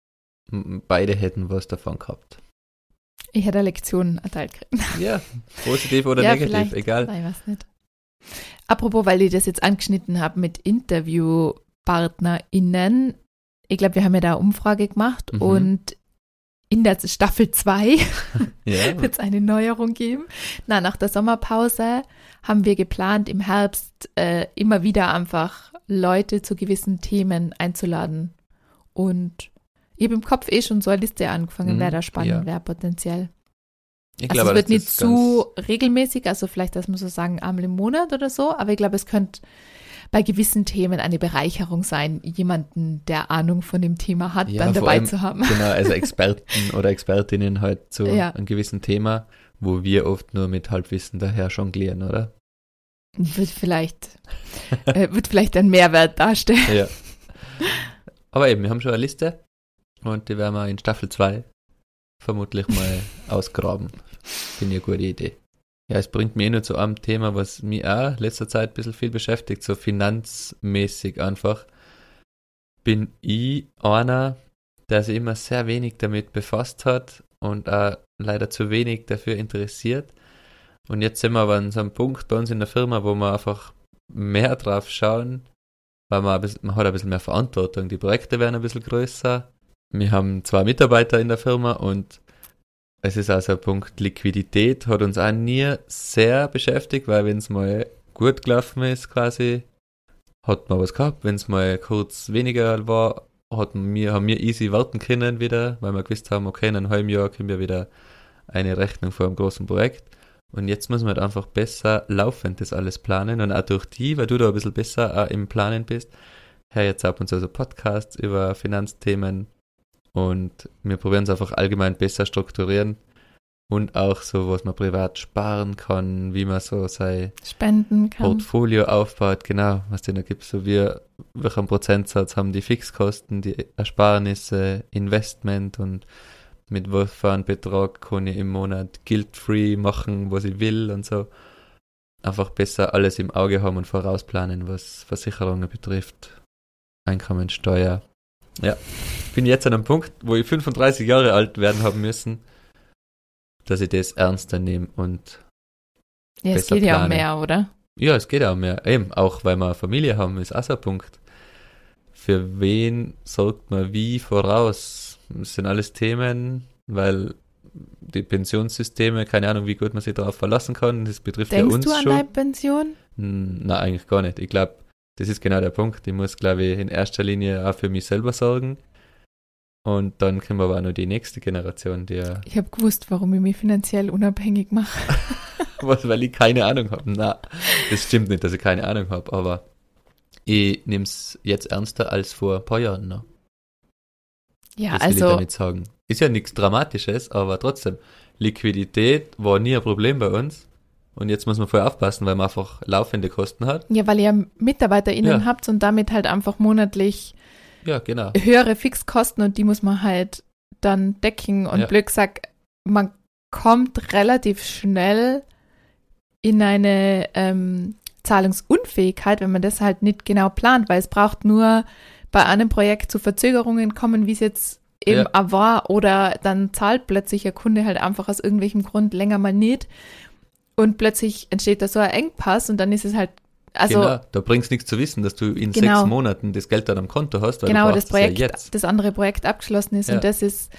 beide hätten was davon gehabt. Ich hätte eine Lektion erteilt gekriegt. Ja, positiv oder ja, negativ, egal. Ich weiß nicht. Apropos, weil ich das jetzt angeschnitten habe mit InterviewpartnerInnen, ich glaube, wir haben ja da eine Umfrage gemacht mhm. und in der Staffel zwei Ja. wird es eine Neuerung geben. Na, nach der Sommerpause haben wir geplant, im Herbst äh, immer wieder einfach Leute zu gewissen Themen einzuladen. Und ich habe im Kopf eh schon so eine Liste angefangen, Mhm, wer da spannend ja. wäre potenziell. Ich Also glaube, es wird das nicht ist zu regelmäßig, also vielleicht, dass man so sagen, einmal im Monat oder so, aber ich glaube, es könnte bei gewissen Themen eine Bereicherung sein, jemanden, der Ahnung von dem Thema hat, Ja, dann vor dabei allem, zu haben. Genau, also Experten oder Expertinnen halt zu Ja. einem gewissen Thema, wo wir oft nur mit Halbwissen daher jonglieren, oder? Wird vielleicht, äh, wird vielleicht einen Mehrwert darstellen. Ja. Aber eben, wir haben schon eine Liste und die werden wir in Staffel zwei vermutlich mal ausgraben. Finde ich eine gute Idee. Ja, es bringt mich eh nur zu einem Thema, was mich auch letzter Zeit ein bisschen viel beschäftigt, so finanzmäßig einfach. Bin ich einer, der sich immer sehr wenig damit befasst hat und auch leider zu wenig dafür interessiert. Und jetzt sind wir aber an so einem Punkt bei uns in der Firma, wo wir einfach mehr drauf schauen, weil man, ein bisschen, man hat ein bisschen mehr Verantwortung. Die Projekte werden ein bisschen größer. Wir haben zwei Mitarbeiter in der Firma und es ist also ein Punkt, Liquidität hat uns auch nie sehr beschäftigt, weil wenn es mal gut gelaufen ist quasi, hat man was gehabt. Wenn es mal kurz weniger war, hat wir, haben wir easy warten können wieder, weil wir gewusst haben, okay, in einem halben Jahr können wir wieder eine Rechnung vor einem großen Projekt. Und jetzt muss man halt einfach besser laufend das alles planen und auch durch die, weil du da ein bisschen besser auch im Planen bist, höre jetzt ab und zu so Podcasts über Finanzthemen und wir probieren es einfach allgemein besser strukturieren und auch so, was man privat sparen kann, wie man so sein Spenden kann. Portfolio aufbaut, genau, was denn da gibt, so wie, welchen Prozentsatz haben die Fixkosten, die Ersparnisse, Investment und mit was für einem Betrag kann ich im Monat guilt-free machen, was ich will und so. Einfach besser alles im Auge haben und vorausplanen, was Versicherungen betrifft, Einkommensteuer. Ja, ich bin jetzt an einem Punkt, wo ich fünfunddreißig Jahre alt werden haben müssen, dass ich das ernster nehme und Ja, es besser geht ja um plane. mehr, oder? Ja, es geht auch mehr. Eben, auch weil wir eine Familie haben, ist auch so ein Punkt. Für wen sorgt man wie voraus? Das sind alles Themen, weil die Pensionssysteme, keine Ahnung, wie gut man sich darauf verlassen kann, das betrifft Denkst ja uns du an schon. deine Pension? Hm, Nein, eigentlich gar nicht. Ich glaube, das ist genau der Punkt. Ich muss, glaube ich, in erster Linie auch für mich selber sorgen. Und dann können wir aber auch noch die nächste Generation, die ja, Ich habe gewusst, warum ich mich finanziell unabhängig mache. was, weil ich keine Ahnung habe. Na, das stimmt nicht, dass ich keine Ahnung habe, aber ich nehme es jetzt ernster als vor ein paar Jahren noch. Ja, Das will ich also damit sagen. Ist ja nichts Dramatisches, aber trotzdem, Liquidität war nie ein Problem bei uns. Und jetzt muss man voll aufpassen, weil man einfach laufende Kosten hat. ja, weil ihr MitarbeiterInnen Ja. habt und damit halt einfach monatlich Ja, genau. höhere Fixkosten und die muss man halt dann decken. Und Ja. blöd gesagt, man kommt relativ schnell in eine ähm, Zahlungsunfähigkeit, wenn man das halt nicht genau plant, weil es braucht nur bei einem Projekt zu Verzögerungen kommen, wie es jetzt eben Ja. auch war, oder dann zahlt plötzlich ein Kunde halt einfach aus irgendwelchem Grund länger mal nicht und plötzlich entsteht da so ein Engpass und dann ist es halt, also genau, da bringt es nichts zu wissen, dass du in Genau. sechs Monaten das Geld dann am Konto hast, weil genau du das brauchst Projekt, es ja jetzt. das andere Projekt abgeschlossen ist Ja. und das ist,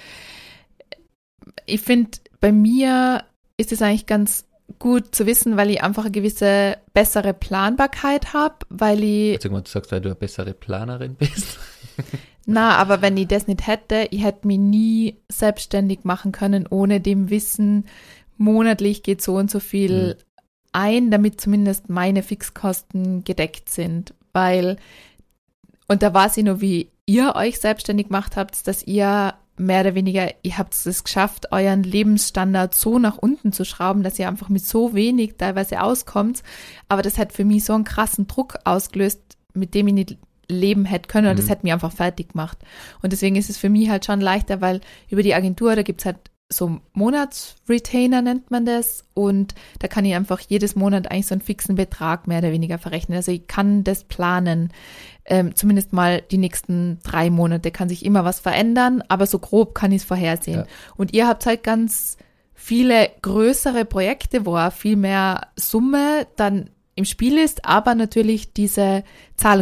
ich finde, bei mir ist es eigentlich ganz gut zu wissen, weil ich einfach eine gewisse bessere Planbarkeit habe, weil ich, Sag mal, du sagst, weil du eine bessere Planerin bist. na, aber wenn ich das nicht hätte, ich hätte mich nie selbstständig machen können, ohne dem Wissen, monatlich geht so und so viel Mhm. ein, damit zumindest meine Fixkosten gedeckt sind, weil, und da weiß ich nur, wie ihr euch selbstständig gemacht habt, dass ihr mehr oder weniger, ihr habt es geschafft, euren Lebensstandard so nach unten zu schrauben, dass ihr einfach mit so wenig teilweise auskommt, aber das hat für mich so einen krassen Druck ausgelöst, mit dem ich nicht leben hätte können und Mhm. das hat mich einfach fertig gemacht. Und deswegen ist es für mich halt schon leichter, weil über die Agentur, da gibt's halt so Monatsretainer nennt man das und da kann ich einfach jedes Monat eigentlich so einen fixen Betrag mehr oder weniger verrechnen. Also ich kann das planen, ähm, zumindest mal die nächsten drei Monate kann sich immer was verändern, aber so grob kann ich es vorhersehen. Ja. Und ihr habt halt ganz viele größere Projekte, wo auch viel mehr Summe dann im Spiel ist, aber natürlich diese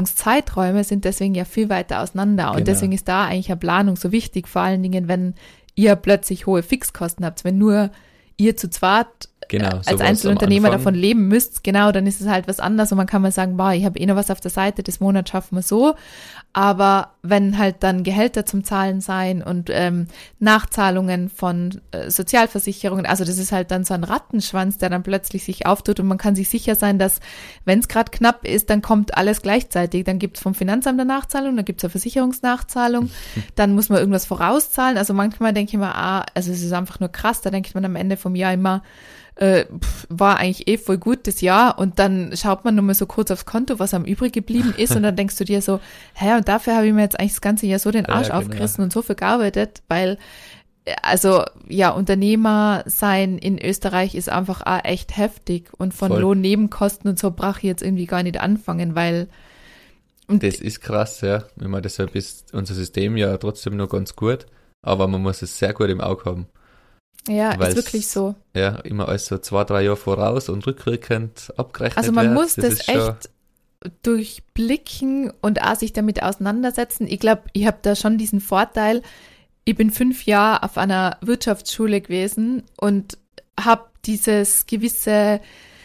Zahlungszeiträume sind deswegen ja viel weiter auseinander und Genau. deswegen ist da eigentlich eine Planung so wichtig, vor allen Dingen, wenn ihr plötzlich hohe Fixkosten habt. Wenn nur ihr zu zweit Genau, als sowas Einzelunternehmer am Anfang. davon leben müsst, genau, dann ist es halt was anderes und man kann mal sagen, boah, ich habe eh noch was auf der Seite, das Monat schaffen wir so, aber wenn halt dann Gehälter zum Zahlen sein und ähm, Nachzahlungen von äh, Sozialversicherungen, also das ist halt dann so ein Rattenschwanz, der dann plötzlich sich auftut und man kann sich sicher sein, dass wenn es gerade knapp ist, dann kommt alles gleichzeitig, dann gibt es vom Finanzamt eine Nachzahlung, dann gibt es eine Versicherungsnachzahlung, dann muss man irgendwas vorauszahlen, also manchmal denke ich mir, ah, also es ist einfach nur krass, da denkt man am Ende vom Jahr immer, Äh, pf, war eigentlich eh voll gut das Jahr und dann schaut man nur mal so kurz aufs Konto, was am übrig geblieben ist und dann denkst du dir so, hä, und dafür habe ich mir jetzt eigentlich das ganze Jahr so den Arsch Ja, genau. aufgerissen und so viel gearbeitet, weil, also ja, Unternehmer sein in Österreich ist einfach auch echt heftig und von Voll. Lohnnebenkosten und so brauche ich jetzt irgendwie gar nicht anfangen, weil und Das ist krass, ja. Ich meine, deshalb ist unser System ja trotzdem noch ganz gut, aber man muss es sehr gut im Auge haben. ja, Weil's- ist wirklich so. Ja, immer alles so zwei, drei Jahre voraus und rückwirkend abgerechnet Also man wird. muss das, ist schon- echt durchblicken und auch sich damit auseinandersetzen. Ich glaube, ich habe da schon diesen Vorteil, ich bin fünf Jahre auf einer Wirtschaftsschule gewesen und habe dieses gewisse,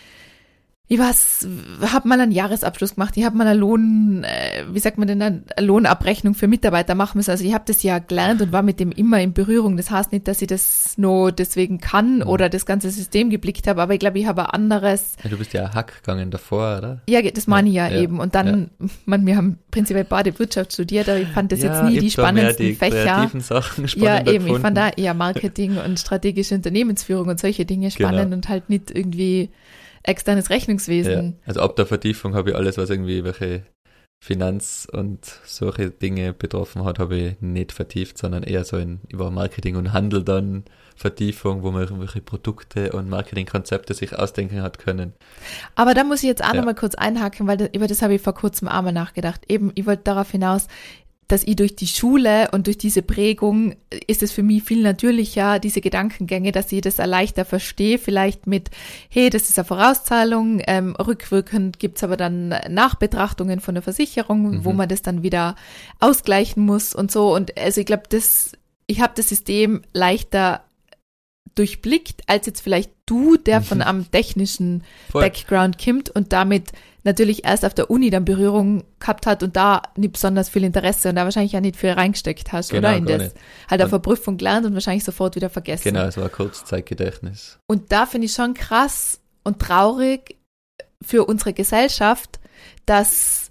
ich weiß, habe mal einen Jahresabschluss gemacht, ich habe mal eine Lohn, äh, wie sagt man denn, eine Lohnabrechnung für Mitarbeiter machen müssen. Also ich habe das ja gelernt und war mit dem immer in Berührung. Das heißt nicht, dass ich das nur deswegen kann Mhm. oder das ganze System geblickt habe, aber ich glaube, ich habe ein anderes. Ja, du bist ja Hack gegangen davor, oder? Ja, das meine ich ja, Ja, eben. Und dann, man, wir haben prinzipiell beide Wirtschaft studiert, aber ich fand das jetzt Ja, nie ich die hab da mehr spannendsten die Fächer. kreativen Sachen Ja, spannender eben. Ich gefunden. fand da eher Marketing und strategische Unternehmensführung und solche Dinge spannend Genau. und halt nicht irgendwie externes Rechnungswesen. Ja, also ab der Vertiefung habe ich alles, was irgendwie welche Finanz- und solche Dinge betroffen hat, habe ich nicht vertieft, sondern eher so in über Marketing und Handel dann Vertiefung, wo man irgendwelche Produkte und Marketingkonzepte sich ausdenken hat können. Aber da muss ich jetzt auch Ja. noch mal kurz einhaken, weil das, über das habe ich vor kurzem auch mal nachgedacht. Eben, ich wollte darauf hinaus, dass ich durch die Schule und durch diese Prägung ist es für mich viel natürlicher, diese Gedankengänge, dass ich das leichter verstehe, vielleicht mit, hey, das ist eine Vorauszahlung, ähm, rückwirkend gibt's aber dann Nachbetrachtungen von der Versicherung, Mhm. wo man das dann wieder ausgleichen muss und so. Und also ich glaube, das, ich habe das System leichter durchblickt, als jetzt vielleicht du, der von Mhm. einem technischen Voll. Background kommt und damit natürlich erst auf der Uni dann Berührung gehabt hat und da nicht besonders viel Interesse und da wahrscheinlich auch nicht viel reingesteckt hast, Genau, oder? In gar das. nicht. Halt auf Und- der Prüfung gelernt und wahrscheinlich sofort wieder vergessen. Genau, es war ein Kurzzeitgedächtnis. Und da finde ich schon krass und traurig für unsere Gesellschaft, dass,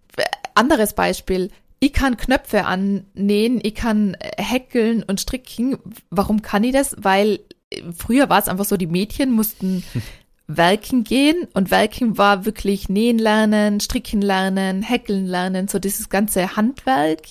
anderes Beispiel, ich kann Knöpfe annähen, ich kann häkeln und stricken. Warum kann ich das? Weil früher war es einfach so, die Mädchen mussten werken gehen und werken war wirklich nähen lernen, stricken lernen, häkeln lernen, so dieses ganze Handwerk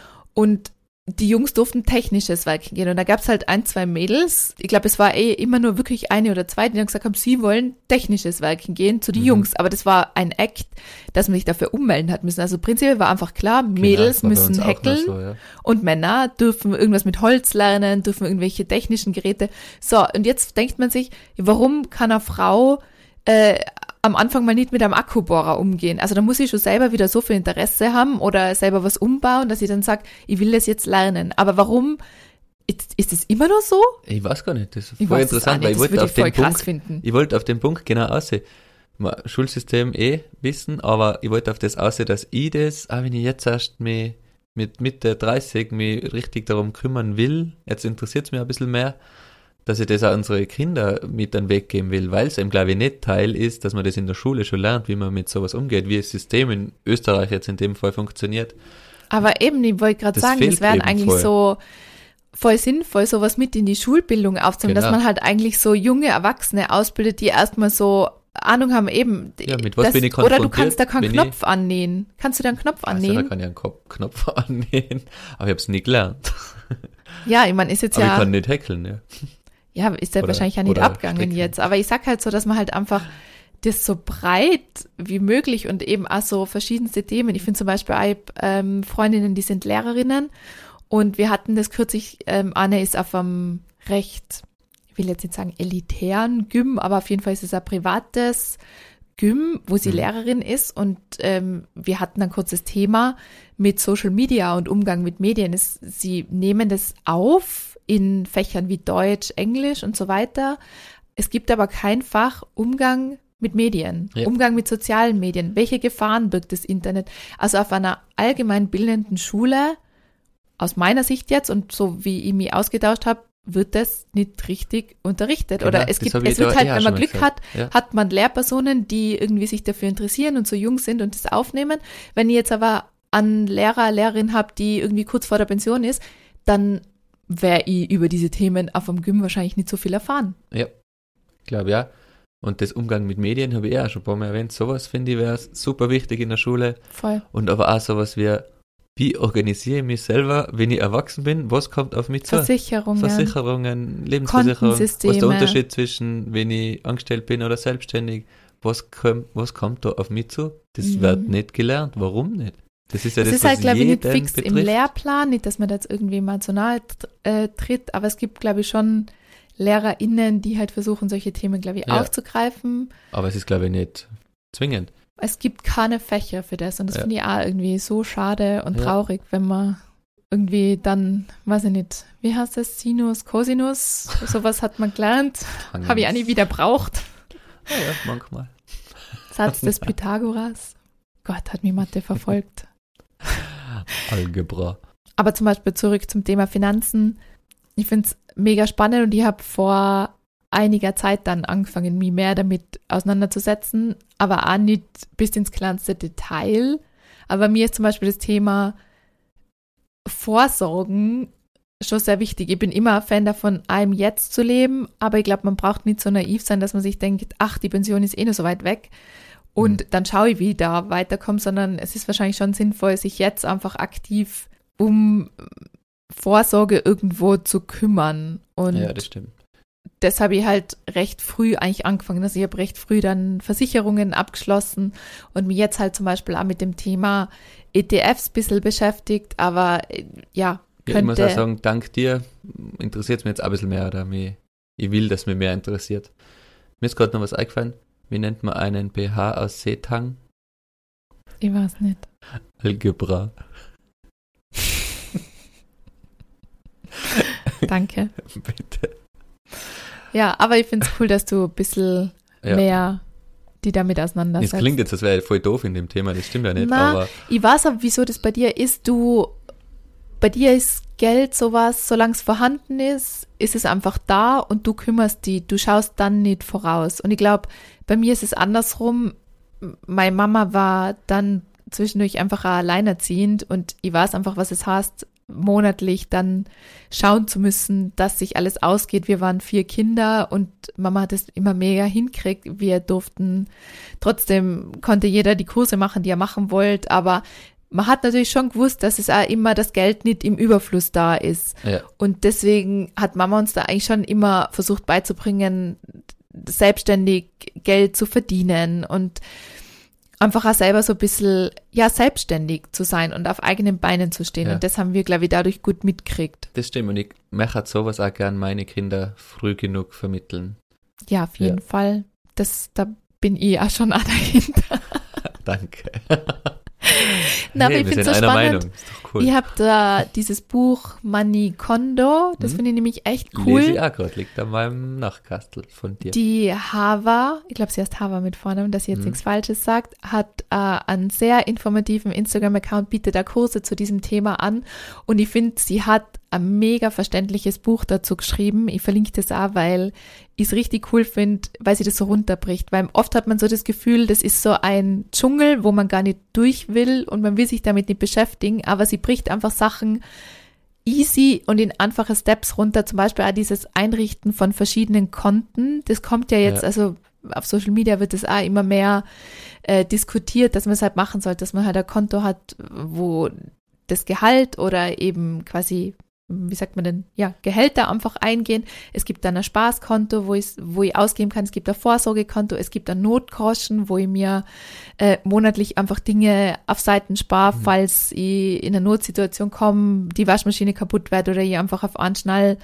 und die Jungs durften technisches Werken gehen und da gab's halt ein, zwei Mädels, ich glaube es war eh immer nur wirklich eine oder zwei, die dann gesagt haben, sie wollen technisches Werken gehen zu den Mhm. Jungs, aber das war ein Act, dass man sich dafür ummelden hat müssen, also prinzipiell war einfach klar, Mädels Genau, war bei uns müssen auch noch häkeln so, ja. und Männer dürfen irgendwas mit Holz lernen, dürfen irgendwelche technischen Geräte. So, und jetzt denkt man sich, warum kann eine Frau äh, am Anfang mal nicht mit einem Akkubohrer umgehen? Also da muss ich schon selber wieder so viel Interesse haben oder selber was umbauen, dass ich dann sage, ich will das jetzt lernen. Aber warum? Ist, ist es immer noch so? Ich weiß gar nicht, das ist Ich voll weiß es auch interessant, nicht, weil ich das wollte würde auf ich voll den krass Punkt, finden. ich wollte auf den Punkt genau aussehen. Ma- Schulsystem eh wissen, aber ich wollte auf das aussehen, dass ich das, auch wenn ich jetzt erst mich mit Mitte dreißig mich richtig darum kümmern will, jetzt interessiert es mich ein bisschen mehr, dass ich das auch unsere Kinder mit an den Weg geben will, weil es eben, glaube ich, nicht Teil ist, dass man das in der Schule schon lernt, wie man mit sowas umgeht, wie das System in Österreich jetzt in dem Fall funktioniert. Aber eben, ich wollte gerade Das sagen, fehlt das wäre eben eigentlich voll. so voll sinnvoll, sowas mit in die Schulbildung aufzunehmen, Genau. dass man halt eigentlich so junge Erwachsene ausbildet, die erstmal so Ahnung haben, eben. Ja, mit was das, bin ich oder du konfrontiert, kannst da keinen wenn Knopf annähen. Kannst du da einen Knopf Also, annähen? da kann ich einen Kopf, Knopf annähen, aber ich habe es nie gelernt. Ja, ich meine, ist jetzt Aber ich ja, kann nicht häkeln, ja. ja, ist ja oder- wahrscheinlich ja nicht oder abgegangen stricken. jetzt. Aber ich sag halt so, dass man halt einfach das so breit wie möglich und eben auch so verschiedenste Themen. Ich finde zum Beispiel, ich hab, ähm, Freundinnen, die sind Lehrerinnen und wir hatten das kürzlich, ähm, Anne ist auf einem recht, ich will jetzt nicht sagen elitären Gym, aber auf jeden Fall ist es ein privates Gym, wo sie Mhm. Lehrerin ist und ähm, wir hatten ein kurzes Thema mit Social Media und Umgang mit Medien. Es, sie nehmen das auf in Fächern wie Deutsch, Englisch und so weiter. Es gibt aber kein Fach Umgang mit Medien, ja. Umgang mit sozialen Medien. Welche Gefahren birgt das Internet? Also auf einer allgemein bildenden Schule, aus meiner Sicht jetzt und so wie ich mich ausgetauscht habe, wird das nicht richtig unterrichtet. Genau, oder es gibt, es wird halt, wenn man Glück hat, ja. hat man Lehrpersonen, die irgendwie sich dafür interessieren und so jung sind und das aufnehmen. Wenn ich jetzt aber einen Lehrer, Lehrerin habe, die irgendwie kurz vor der Pension ist, dann werde ich über diese Themen auf dem Gym wahrscheinlich nicht so viel erfahren. Ja, ich glaube ja. Und das Umgang mit Medien habe ich auch schon ein paar Mal erwähnt. Sowas finde ich wäre super wichtig in der Schule. Voll. Und aber auch sowas wie, wie organisiere ich mich selber, wenn ich erwachsen bin? Was kommt auf mich zu? Versicherungen. Versicherungen, Lebensversicherung. Was ist der Unterschied zwischen, wenn ich angestellt bin oder selbstständig? Was kommt, was kommt da auf mich zu? Das mhm. wird nicht gelernt. Warum nicht? Das ist ja das, das ist was halt, glaube ich, nicht fix betrifft. im Lehrplan. Nicht, dass man da jetzt irgendwie mal so nahe äh, tritt. Aber es gibt, glaube ich, schon LehrerInnen, die halt versuchen, solche Themen, glaube ich, ja. aufzugreifen. Aber es ist, glaube ich, nicht zwingend. Es gibt keine Fächer für das und das ja. finde ich auch irgendwie so schade und ja. traurig, wenn man irgendwie dann, weiß ich nicht, wie heißt das, Sinus, Cosinus, sowas hat man gelernt, habe ich auch nie wieder braucht. Ja, ja, manchmal. Satz des Pythagoras. Gott, hat mich Mathe verfolgt. Algebra. Aber zum Beispiel zurück zum Thema Finanzen. Ich finde es mega spannend und ich habe vor einiger Zeit dann angefangen, mich mehr damit auseinanderzusetzen, aber auch nicht bis ins kleinste Detail. Aber mir ist zum Beispiel das Thema Vorsorgen schon sehr wichtig. Ich bin immer ein Fan davon, einem jetzt zu leben, aber ich glaube, man braucht nicht so naiv sein, dass man sich denkt, ach, die Pension ist eh nur so weit weg und mhm. dann schaue ich, wie ich da weiterkomme, sondern es ist wahrscheinlich schon sinnvoll, sich jetzt einfach aktiv um Vorsorge irgendwo zu kümmern. Und ja, das stimmt. Das habe ich halt recht früh eigentlich angefangen. Also ich habe recht früh dann Versicherungen abgeschlossen und mich jetzt halt zum Beispiel auch mit dem Thema E T Fs ein bisschen beschäftigt, aber ja, könnte... Ja, ich muss auch sagen, dank dir interessiert es mich jetzt ein bisschen mehr, oder mich, ich will, dass mich mehr interessiert. Mir ist gerade noch was eingefallen. Wie nennt man einen B H aus Seetang? Ich weiß nicht. Algebra. Danke. Bitte. Ja, aber ich finde es cool, dass du ein bisschen ja. mehr die damit auseinandersetzt. Das klingt jetzt, das wäre voll doof in dem Thema, das stimmt ja nicht. Na, aber ich weiß aber, wieso das bei dir ist. Du, bei dir ist Geld sowas, solange es vorhanden ist, ist es einfach da und du kümmerst dich, du schaust dann nicht voraus. Und ich glaube, bei mir ist es andersrum. Meine Mama war dann zwischendurch einfach alleinerziehend und ich weiß einfach, was es heißt, monatlich dann schauen zu müssen, dass sich alles ausgeht. Wir waren vier Kinder und Mama hat es immer mega hinkriegt. Wir durften, trotzdem konnte jeder die Kurse machen, die er machen wollte, aber man hat natürlich schon gewusst, dass es auch immer das Geld nicht im Überfluss da ist. Ja. Und deswegen hat Mama uns da eigentlich schon immer versucht beizubringen, selbstständig Geld zu verdienen und einfach auch selber so ein bisschen, ja, selbstständig zu sein und auf eigenen Beinen zu stehen. Ja. Und das haben wir, glaube ich, dadurch gut mitgekriegt. Das stimmt. Und ich möchte sowas auch gern meine Kinder früh genug vermitteln. Ja, auf jeden ja. Fall. Das, da bin ich auch schon auch dahinter. Danke. Na, hey, aber ich finde es so einer spannend. Meinung. Ist doch cool. Ich habe da dieses Buch Marie Kondo, das Mhm. finde ich nämlich echt cool. Lese ich auch gerade, liegt an meinem Nachkastel von dir. Die Hava, ich glaube, sie heißt Hava mit Vornamen, dass sie jetzt Mhm. nichts Falsches sagt, hat äh, einen sehr informativen Instagram-Account, bietet da Kurse zu diesem Thema an und ich finde, sie hat ein mega verständliches Buch dazu geschrieben. Ich verlinke das auch, weil ich es richtig cool finde, weil sie das so runterbricht. Weil oft hat man so das Gefühl, das ist so ein Dschungel, wo man gar nicht durch will und man will sich damit nicht beschäftigen, aber sie bricht einfach Sachen easy und in einfache Steps runter. Zum Beispiel auch dieses Einrichten von verschiedenen Konten. Das kommt ja jetzt, Ja. also auf Social Media wird das auch immer mehr äh, diskutiert, dass man es halt machen sollte, dass man halt ein Konto hat, wo das Gehalt oder eben quasi, wie sagt man denn, ja, Gehälter einfach eingehen. Es gibt dann ein Spaßkonto, wo ich, wo ich ausgeben kann. Es gibt ein Vorsorgekonto. Es gibt ein Notgroschen, wo ich mir äh, monatlich einfach Dinge auf Seiten spare, mhm. falls ich in eine Notsituation komme, die Waschmaschine kaputt wird oder ich einfach auf einen Schnall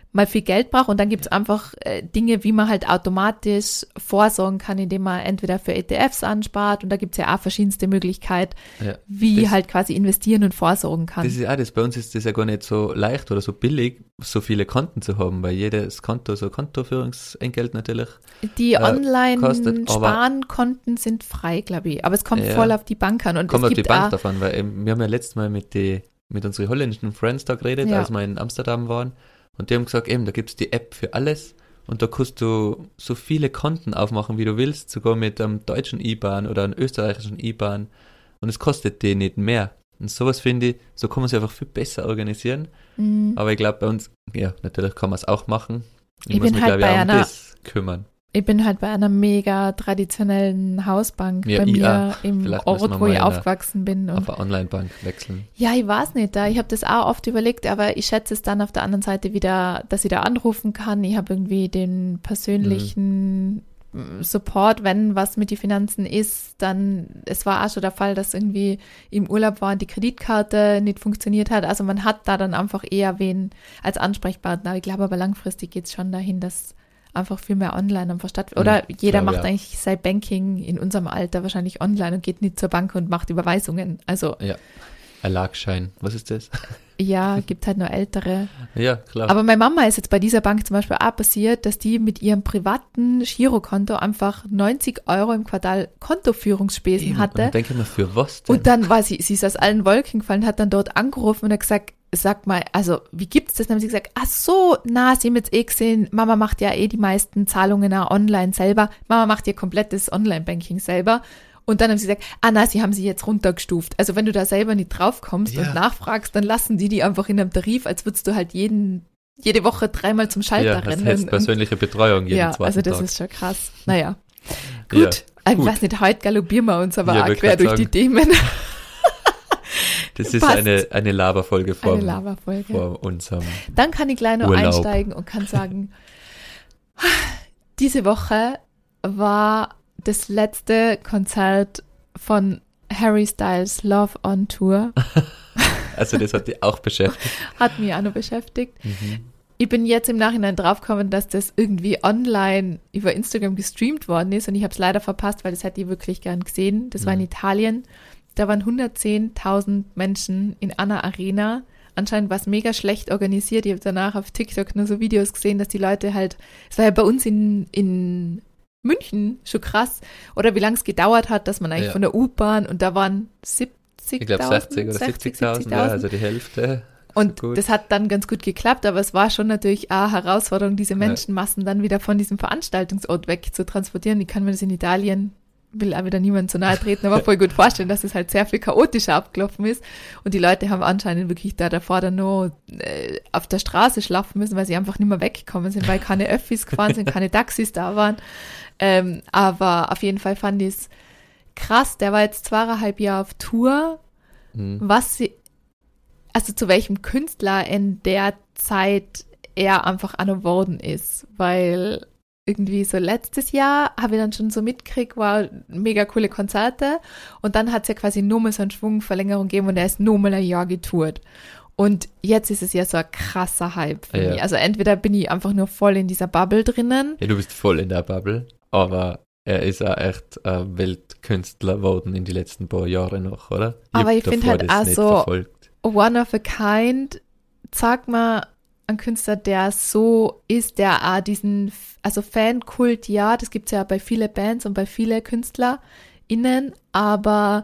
mal viel Geld braucht und dann gibt's einfach äh, Dinge, wie man halt automatisch vorsorgen kann, indem man entweder für E T Fs anspart und da gibt's ja auch verschiedenste Möglichkeiten, Ja, wie das- halt quasi investieren und vorsorgen kann. Das ist auch das. Bei uns ist das ja gar nicht so leicht oder so billig, so viele Konten zu haben, weil jedes Konto, so Kontoführungsentgelt natürlich. Die äh, kostet, aber- Online-Sparkonten sind frei, glaube ich, aber es kommt Ja. voll auf die Bank an und Kommt es auf die gibt Bank auch, davon, weil eben, wir haben ja letztes Mal mit die, mit unseren holländischen Friends da geredet, Ja. als wir in Amsterdam waren. Und die haben gesagt, eben, da gibt's die App für alles und da kannst du so viele Konten aufmachen, wie du willst, sogar mit einem deutschen I B A N oder einem österreichischen I B A N und es kostet dir nicht mehr. Und sowas finde ich, so kann man sich einfach viel besser organisieren. mh, Aber ich glaube, bei uns, ja, natürlich kann man es auch machen. Ich, Ich muss bin mich, halt glaube ich, bei auch um einer- das kümmern. ich bin halt bei einer mega traditionellen Hausbank Ja, bei ich mir auch. im Vielleicht müssen wir Ort, wo mal ich eine- aufgewachsen bin. Und Auf eine Online-Bank wechseln. ja, ich weiß nicht, da ich habe das auch oft überlegt, aber ich schätze es dann auf der anderen Seite wieder, dass ich da anrufen kann. Ich habe irgendwie den persönlichen mm, Support, wenn was mit den Finanzen ist, dann, es war auch schon der Fall, dass irgendwie im Urlaub war und die Kreditkarte nicht funktioniert hat. Also man hat da dann einfach eher wen als Ansprechpartner. Ich glaube aber langfristig geht es schon dahin, dass einfach viel mehr online einfach stattfindet. Oder Mhm, jeder glaube macht ich auch. eigentlich sein Banking in unserem Alter wahrscheinlich online und geht nicht zur Bank und macht Überweisungen. Also Ja. Ein Lagschein. Was ist das? ja, gibt halt nur ältere. Ja, klar. Aber meine Mama ist jetzt bei dieser Bank zum Beispiel auch passiert, dass die mit ihrem privaten Girokonto einfach neunzig Euro im Quartal Kontoführungsspesen Eben. Und hatte. dann denke ich mir, für was denn? Und dann war sie, sie ist aus allen Wolken gefallen, hat dann dort angerufen und hat gesagt, sag mal, also wie gibt's das? Dann haben sie gesagt, ach so, na, sie haben jetzt eh gesehen, Mama macht ja eh die meisten Zahlungen auch online selber. Mama macht ihr komplettes Online-Banking selber. Und dann haben sie gesagt, ah na, sie haben sie jetzt runtergestuft. Also wenn du da selber nicht draufkommst Ja. und nachfragst, dann lassen die die einfach in einem Tarif, als würdest du halt jeden, jede Woche dreimal zum Schalter ja, das rennen. heißt Und- persönliche Betreuung jeden ja, zweiten also das Tag. ist schon krass. Naja, Ja, gut. Ich gut. weiß nicht, heute galoppieren wir uns aber Ja, auch wollte quer grad durch die sagen. Themen. Das ist passt. eine, eine Laberfolge vor, Eine Laberfolge. vor unserem. Dann kann ich gleich noch Urlaub. einsteigen und kann sagen, diese Woche war das letzte Konzert von Harry Styles Love on Tour. Also das hat dich auch beschäftigt. Hat mich auch noch beschäftigt. Mhm. Ich bin jetzt im Nachhinein draufgekommen, dass das irgendwie online über Instagram gestreamt worden ist und ich habe es leider verpasst, weil das hätte ich wirklich gern gesehen. Das war in Mhm. Italien. Da waren hundertzehntausend Menschen in einer Arena. Anscheinend war es mega schlecht organisiert. Ich habe danach auf TikTok nur so Videos gesehen, dass die Leute halt, es war ja bei uns in, in München schon krass, oder wie lange es gedauert hat, dass man eigentlich Ja. von der U-Bahn und da waren siebzigtausend, Ich glaube sechzig oder siebzigtausend, ja, also die Hälfte. und So gut. das hat dann ganz gut geklappt, aber es war schon natürlich auch eine Herausforderung, diese Menschenmassen dann wieder von diesem Veranstaltungsort weg zu transportieren. Ich kann mir das in Italien, will auch wieder niemand zu nahe treten, aber voll gut vorstellen, dass es halt sehr viel chaotischer abgelaufen ist. Und die Leute haben anscheinend wirklich da davor dann nur äh, auf der Straße schlafen müssen, weil sie einfach nicht mehr weggekommen sind, weil keine Öffis gefahren sind, keine Taxis da waren. Ähm, aber auf jeden Fall fand ich es krass. Der war jetzt zweieinhalb Jahre auf Tour. Mhm. Was sie, also zu welchem Künstler in der Zeit er einfach geworden ist, weil irgendwie so letztes Jahr habe ich dann schon so mitgekriegt, war mega coole Konzerte und dann hat es ja quasi nochmal so einen Schwungverlängerung gegeben und er ist nochmal ein Jahr getourt. Und jetzt ist es ja so ein krasser Hype für Ja. mich. Also entweder bin ich einfach nur voll in dieser Bubble drinnen. Ja, du bist voll in der Bubble, aber er ist auch echt ein Weltkünstler geworden in die letzten paar Jahre noch, oder? Aber hab ich find davor halt das auch nicht so- verfolgt. One of a kind, sag mal, ein Künstler, der so ist, der auch diesen, also Fankult, ja, das gibt's ja bei vielen Bands und bei vielen KünstlerInnen, aber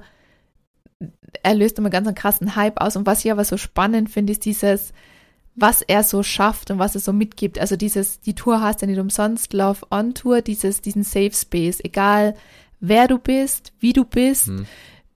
er löst immer ganz einen krassen Hype aus. Und was ich aber so spannend finde, ist dieses, was er so schafft und was er so mitgibt. Also dieses, die Tour heißt ja nicht umsonst Love on Tour, dieses, diesen Safe Space, egal wer du bist, wie du bist, Hm.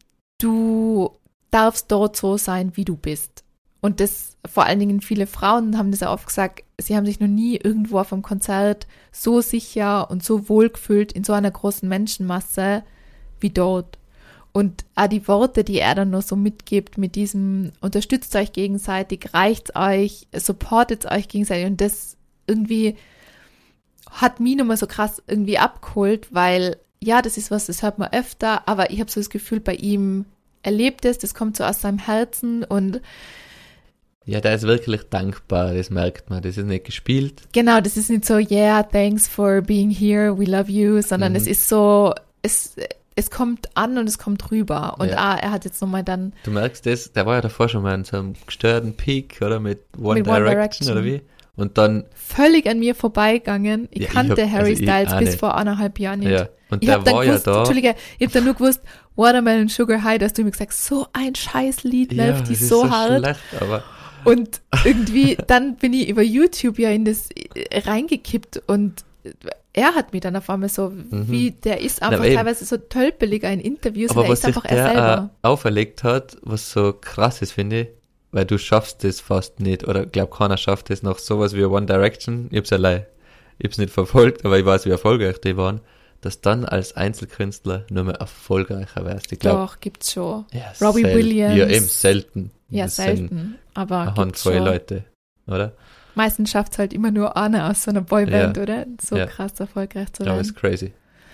du darfst dort so sein, wie du bist. Und das, vor allen Dingen viele Frauen haben das ja oft gesagt, sie haben sich noch nie irgendwo auf einem Konzert so sicher und so wohl gefühlt in so einer großen Menschenmasse wie dort. Und auch die Worte, die er dann noch so mitgibt mit diesem, unterstützt euch gegenseitig, reicht's euch, supportet euch gegenseitig, und das irgendwie hat mich nochmal so krass irgendwie abgeholt, weil ja, das ist was, das hört man öfter, aber ich habe so das Gefühl, bei ihm erlebt es, das kommt so aus seinem Herzen und Ja, der ist wirklich dankbar, das merkt man. Das ist nicht gespielt. Genau, das ist nicht so, yeah, thanks for being here, we love you, sondern Mhm. es ist so, es, es kommt an und es kommt rüber. Und Ja. ah, er hat jetzt nochmal dann Du merkst das, der war ja davor schon mal in so einem gestörten Peak, oder? Mit One, Mit One Direction, Direction. oder wie? Und dann, völlig an mir vorbeigegangen. Ich Ja, ich kannte hab- Harry also ich Styles auch bis nicht. vor anderthalb Jahren nicht. ja, und Ich der hab dann war gewusst, ja da. Entschuldige, ich hab dann nur gewusst, Watermelon Sugar High, dass du mir gesagt hast, so ein scheiß Lied Ja, läuft die das ist so so hart. schlecht, aber Und irgendwie, dann bin ich über YouTube ja in das äh, reingekippt und er hat mir dann auf einmal so, wie, der ist einfach Na, eben. teilweise so tölpeliger in Interviews, aber und er was ist sich einfach er der selber. äh, auferlegt hat, was so krass ist, finde ich, weil du schaffst das fast nicht, oder glaub keiner schafft das noch, sowas wie One Direction, ich hab's allein, ich hab's nicht verfolgt, aber ich weiß, wie erfolgreich die waren, dass dann als Einzelkünstler nur mehr erfolgreicher wärst. Ich glaube, Doch, gibt's schon. ja, Robbie sel- Williams. Ja, eben, selten. Ja, Das sind selten, aber eine gibt's Handvoll schon. Leute, oder? Meistens schafft's halt immer nur einer aus so einer Boyband, Ja. oder? So Ja. krass erfolgreich zu Ja, werden. ist crazy.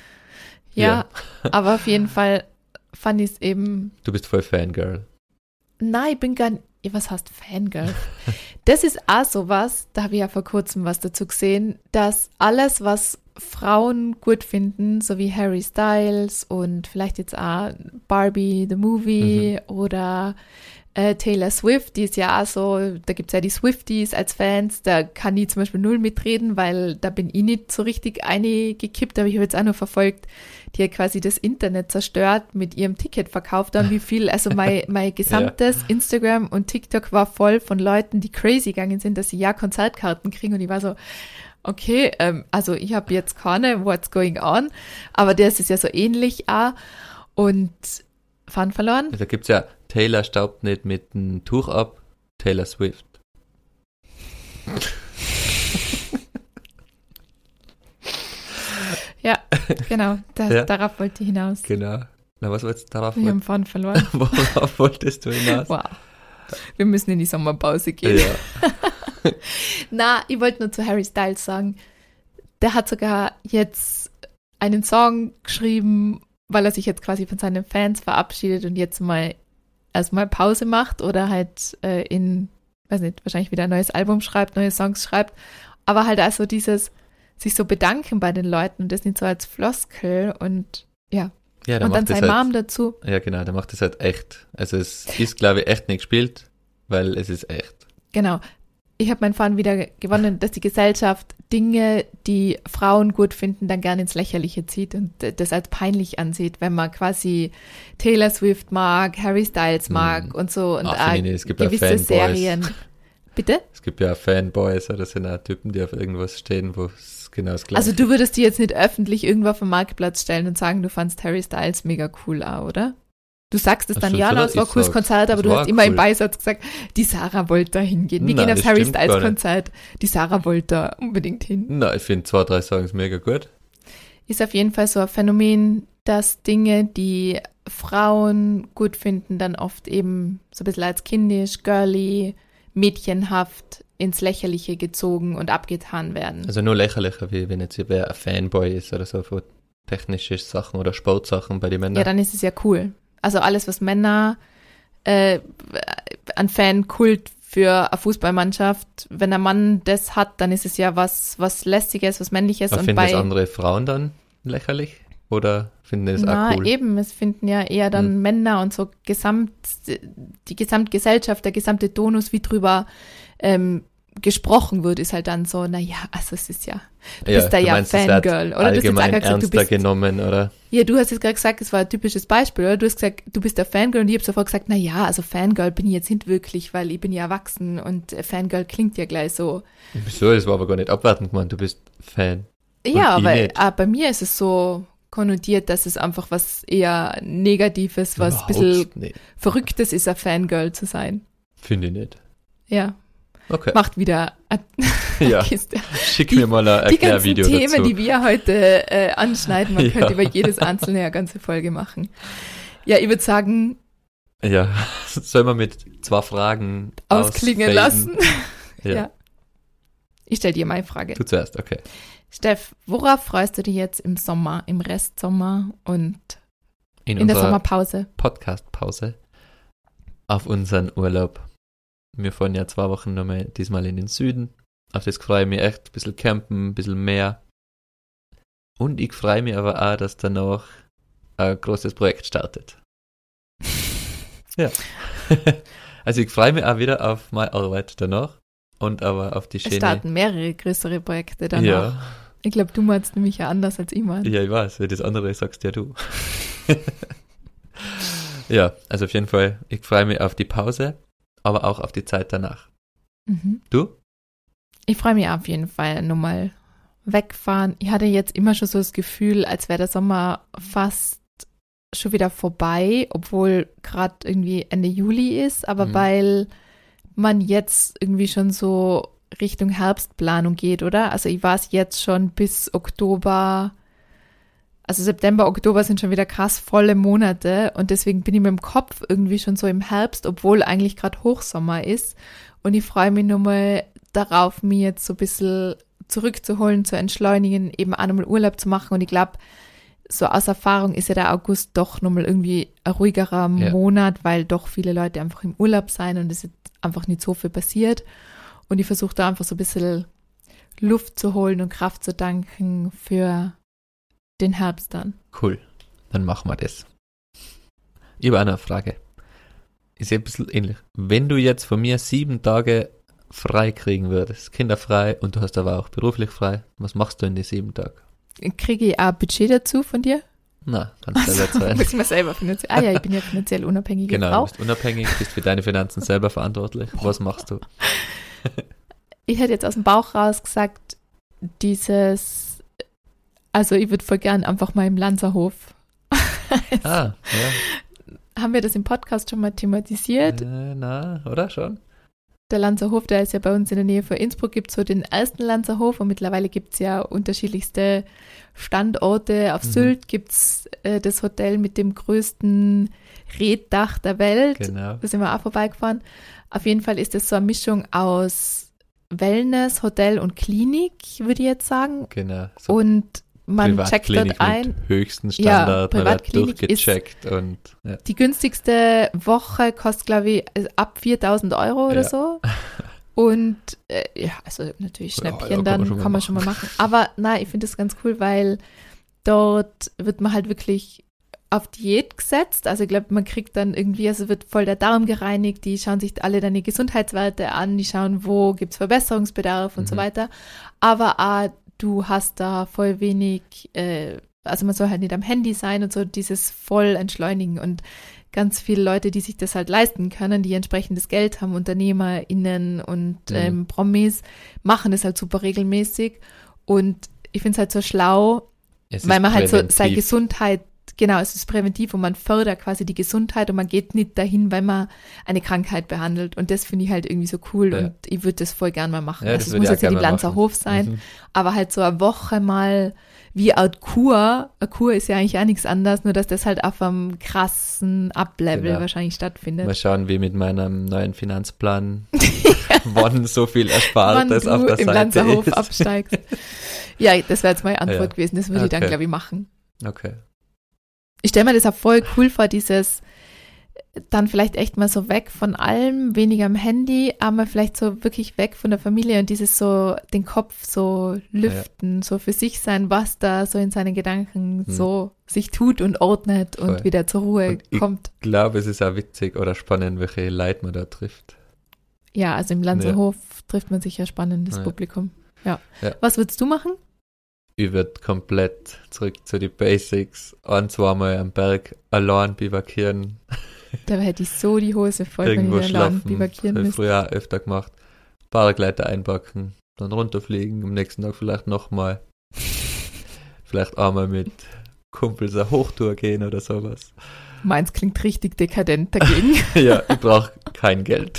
Ja, aber auf jeden Fall fand ich es eben, Du bist voll Fangirl. nein, ich bin gar nicht, ja, was heißt Fangirl? Das ist auch sowas, da habe ich ja vor kurzem was dazu gesehen, dass alles, was Frauen gut finden, so wie Harry Styles und vielleicht jetzt auch Barbie the Movie oder äh, Taylor Swift, die ist ja auch so, da gibt es ja die Swifties als Fans, da kann ich zum Beispiel null mitreden, weil da bin ich nicht so richtig eingekippt, aber ich habe jetzt auch nur verfolgt, die hat quasi das Internet zerstört mit ihrem Ticketverkauf, dann wie viel, also mein, mein gesamtes Instagram und TikTok war voll von Leuten, die crazy gegangen sind, dass sie ja Konzertkarten kriegen und ich war so, okay, ähm, also ich habe jetzt keine, what's going on, aber das ist ja so ähnlich auch und Faden verloren. Da gibt's ja, Taylor staubt nicht mit einem Tuch ab, Taylor Swift. Ja, genau, da, Ja. darauf wollte ich hinaus. Genau. Na, was wolltest du darauf? Wir haben Faden verloren. Worauf wolltest du hinaus? Wow. Wir müssen in die Sommerpause gehen. Ja. Na, ich wollte nur zu Harry Styles sagen, der hat sogar jetzt einen Song geschrieben, weil er sich jetzt quasi von seinen Fans verabschiedet und jetzt mal erstmal Pause macht oder halt äh, in, weiß nicht, wahrscheinlich wieder ein neues Album schreibt, neue Songs schreibt, aber halt also dieses sich so bedanken bei den Leuten und das nicht so als Floskel und ja, Ja, der und dann macht das seine halt, Mom dazu. ja, genau, der macht das halt echt. Also es ist, glaube ich, echt nicht gespielt, weil es ist echt. Genau. Ich habe meinen Faden wieder gewonnen, dass die Gesellschaft Dinge, die Frauen gut finden, dann gerne ins Lächerliche zieht und das als peinlich ansieht, wenn man quasi Taylor Swift mag, Harry Styles mag Mhm. und so und Ach, auch nee, nee, es gibt ja gewisse Fanboys. Serien. Bitte? Es gibt ja Fanboys, oder das sind auch Typen, die auf irgendwas stehen, wo es genau das gleiche Also du würdest die jetzt nicht öffentlich irgendwo auf den Marktplatz stellen und sagen, du fandst Harry Styles mega cool auch, oder? Du sagst es Ach dann, so, ja, so, na, dass es war ich ein cooles sag, Konzert, aber es du war hast immer im cool. Beisatz gesagt, die Sarah wollte da hingehen. Wir Nein, gehen aufs das Harry stimmt gar Styles nicht. Konzert. Die Sarah wollte da unbedingt hin. Na, ich finde zwei, drei Songs mega gut. Ist auf jeden Fall so ein Phänomen, dass Dinge, die Frauen gut finden, dann oft eben so ein bisschen als kindisch, girly, mädchenhaft ins Lächerliche gezogen und abgetan werden. Also nur lächerlicher, wie wenn jetzt wer ein Fanboy ist oder so von technischen Sachen oder Sportsachen bei den Männern. Ja, dann ist es ja cool. Also alles, was Männer äh, an Fankult für eine Fußballmannschaft, wenn ein Mann das hat, dann ist es ja was, was Lästiges, was Männliches. Aber und finden bei das andere Frauen dann lächerlich? Oder finden das Na, auch cool? eben, es finden ja eher dann Hm. Männer und so gesamt, die Gesamtgesellschaft, der gesamte Tonus, wie drüber ähm, gesprochen wird, ist halt dann so, naja, also es ist ja, du bist da du ja meinst, es wird Fangirl. Oder du hast jetzt allgemein auch gesagt, du ernster bist, genommen, oder? ja, du hast jetzt gerade gesagt, es war ein typisches Beispiel, oder? Du hast gesagt, du bist der Fangirl und ich habe sofort gesagt, naja, also Fangirl bin ich jetzt nicht wirklich, weil ich bin ja erwachsen und äh, Fangirl klingt ja gleich so. Wieso? Das war aber gar nicht abwertend gemeint, du bist Fan. Ja, ich weil nicht. ah, bei mir ist es so konnotiert, dass es einfach was eher Negatives, was ein Überhaupt bisschen nicht. Verrücktes ist, ein Fangirl zu sein. Finde ich nicht. Ja, Okay. macht wieder eine Ja, Kiste. schick Die- mir mal ein Die ganzen Erklärvideo Themen, dazu. die wir heute äh, anschneiden, man Ja. könnte über jedes einzelne eine ganze Folge machen. Ja, ich würde sagen, Ja, soll man mit zwei Fragen ausklingen ausfaden? lassen. Ja. Ja. Ich stelle dir meine Frage. Du zuerst, okay. Steff, worauf freust du dich jetzt im Sommer, im Restsommer und In, in der unserer Sommerpause? Podcast-Pause auf unseren Urlaub Wir fahren ja zwei Wochen nochmal diesmal in den Süden. Auf das freue ich mich echt. Ein bisschen campen, ein bisschen mehr. Und ich freue mich aber auch, dass danach ein großes Projekt startet. Ja. Also ich freue mich auch wieder auf meine Arbeit danach und aber auf die schöne... Es starten mehrere größere Projekte danach. Ja. Ich glaube, du meinst nämlich ja anders als ich meine. Ja, ich weiß, weil das andere sagst ja du. Ja, also auf jeden Fall, ich freue mich auf die Pause, aber auch auf die Zeit danach. Mhm. Du? Ich freue mich auf jeden Fall nochmal wegfahren. Ich hatte jetzt immer schon so das Gefühl, als wäre der Sommer fast schon wieder vorbei, obwohl gerade irgendwie Ende Juli ist, aber mhm. weil man jetzt irgendwie schon so Richtung Herbstplanung geht, oder? Also ich weiß jetzt schon bis Oktober, also September, Oktober sind schon wieder krass volle Monate und deswegen bin ich mit dem Kopf irgendwie schon so im Herbst, obwohl eigentlich gerade Hochsommer ist und ich freue mich nochmal darauf, mir jetzt so ein bisschen zurückzuholen, zu entschleunigen, eben auch nochmal Urlaub zu machen und ich glaube, so aus Erfahrung ist ja der August doch nochmal irgendwie ein ruhigerer Ja. Monat, weil doch viele Leute einfach im Urlaub sein und es ist einfach nicht so viel passiert und ich versuche da einfach so ein bisschen Luft zu holen und Kraft zu danken für den Herbst dann. Cool, dann machen wir das. Ich habe auch noch eine Frage. Ist ja ein bisschen ähnlich. Wenn du jetzt von mir sieben Tage frei kriegen würdest, kinderfrei und du hast aber auch beruflich frei, was machst du in den sieben Tagen? Kriege ich auch ein Budget dazu von dir? Na, kannst du selber zahlen. Muss ich mir selber finanziell. Ah ja, ich bin ja finanziell unabhängige Genau, Frau. du bist unabhängig, bist für deine Finanzen selber verantwortlich. Was machst du? Ich hätte jetzt aus dem Bauch raus gesagt, dieses, also ich würde voll gern einfach mal im Lanzerhof. Ah, ja. Haben wir das im Podcast schon mal thematisiert? Äh, na, oder schon? Der Lanzerhof, der ist ja bei uns in der Nähe von Innsbruck, gibt es so den ersten Lanzerhof und mittlerweile gibt es ja unterschiedlichste Standorte. Auf Mhm. Sylt gibt es äh, das Hotel mit dem größten Reetdach der Welt. Genau. Da sind wir auch vorbeigefahren. Auf jeden Fall ist das so eine Mischung aus Wellness, Hotel und Klinik, würde ich jetzt sagen. Genau. So Und man checkt Privatklinik dort ein. mit höchsten Ja, Standard, man wird Privatklinik durchgecheckt und ja. Die günstigste Woche kostet, glaube ich, ab viertausend Euro oder Ja. so. Und äh, ja, also natürlich Ja, ja, Schnäppchen, kann dann man schon mal kann man schon mal machen. Aber nein, ich finde das ganz cool, weil dort wird man halt wirklich auf Diät gesetzt. Also ich glaube, man kriegt dann irgendwie, also wird voll der Darm gereinigt, die schauen sich alle deine Gesundheitswerte an, die schauen, wo gibt es Verbesserungsbedarf und Mhm. so weiter. Aber auch, du hast da voll wenig, äh, also man soll halt nicht am Handy sein und so dieses voll entschleunigen und ganz viele Leute, die sich das halt leisten können, die entsprechendes Geld haben, UnternehmerInnen und Mhm. ähm, Promis, machen das halt super regelmäßig und ich finde es halt so schlau, Es weil ist man halt so seine präventiv. Gesundheit, genau, es ist präventiv und man fördert quasi die Gesundheit und man geht nicht dahin, weil man eine Krankheit behandelt und das finde ich halt irgendwie so cool Ja. und ich würde das voll gern mal machen. Ja, Also das es würde muss ich auch jetzt nicht im gerne mal Lanzer machen. Hof sein, Mhm. aber halt so eine Woche mal wie eine Kur. Eine Kur ist ja eigentlich auch nichts anderes, nur dass das halt auf einem krassen Up-Level Genau. wahrscheinlich stattfindet. Mal schauen, wie mit meinem neuen Finanzplan wann so viel Erspartes Wann auf du der im Seite Lanzerhof ist. absteigst. Ja, das wäre jetzt meine Antwort Ja. gewesen, das würde ich dann, Okay. glaube ich, machen. Okay. Ich stelle mir das auch voll cool vor, dieses dann vielleicht echt mal so weg von allem, weniger am Handy, aber vielleicht so wirklich weg von der Familie und dieses so den Kopf so lüften, so für sich sein, was da so in seinen Gedanken Hm. so sich tut und ordnet und Voll. wieder zur Ruhe Und ich- kommt. Ich glaube, es ist auch witzig oder spannend, welche Leute man da trifft. Ja, also im Lanzerhof trifft man sicher spannendes Ja. Publikum. Ja. Ja. Was würdest du machen? Ich würde komplett zurück zu den Basics, ein, zweimal am Berg allein bivakieren, Da hätte ich so die Hose voll, wenn irgendwo ich in den Laden schlafen, bivakieren habe ich müsste. früher auch öfter gemacht, Paragleiter einpacken, dann runterfliegen, am nächsten Tag vielleicht nochmal, vielleicht einmal mit Kumpels eine Hochtour gehen oder sowas. Meins klingt richtig dekadent dagegen. Ja, ich brauche kein Geld,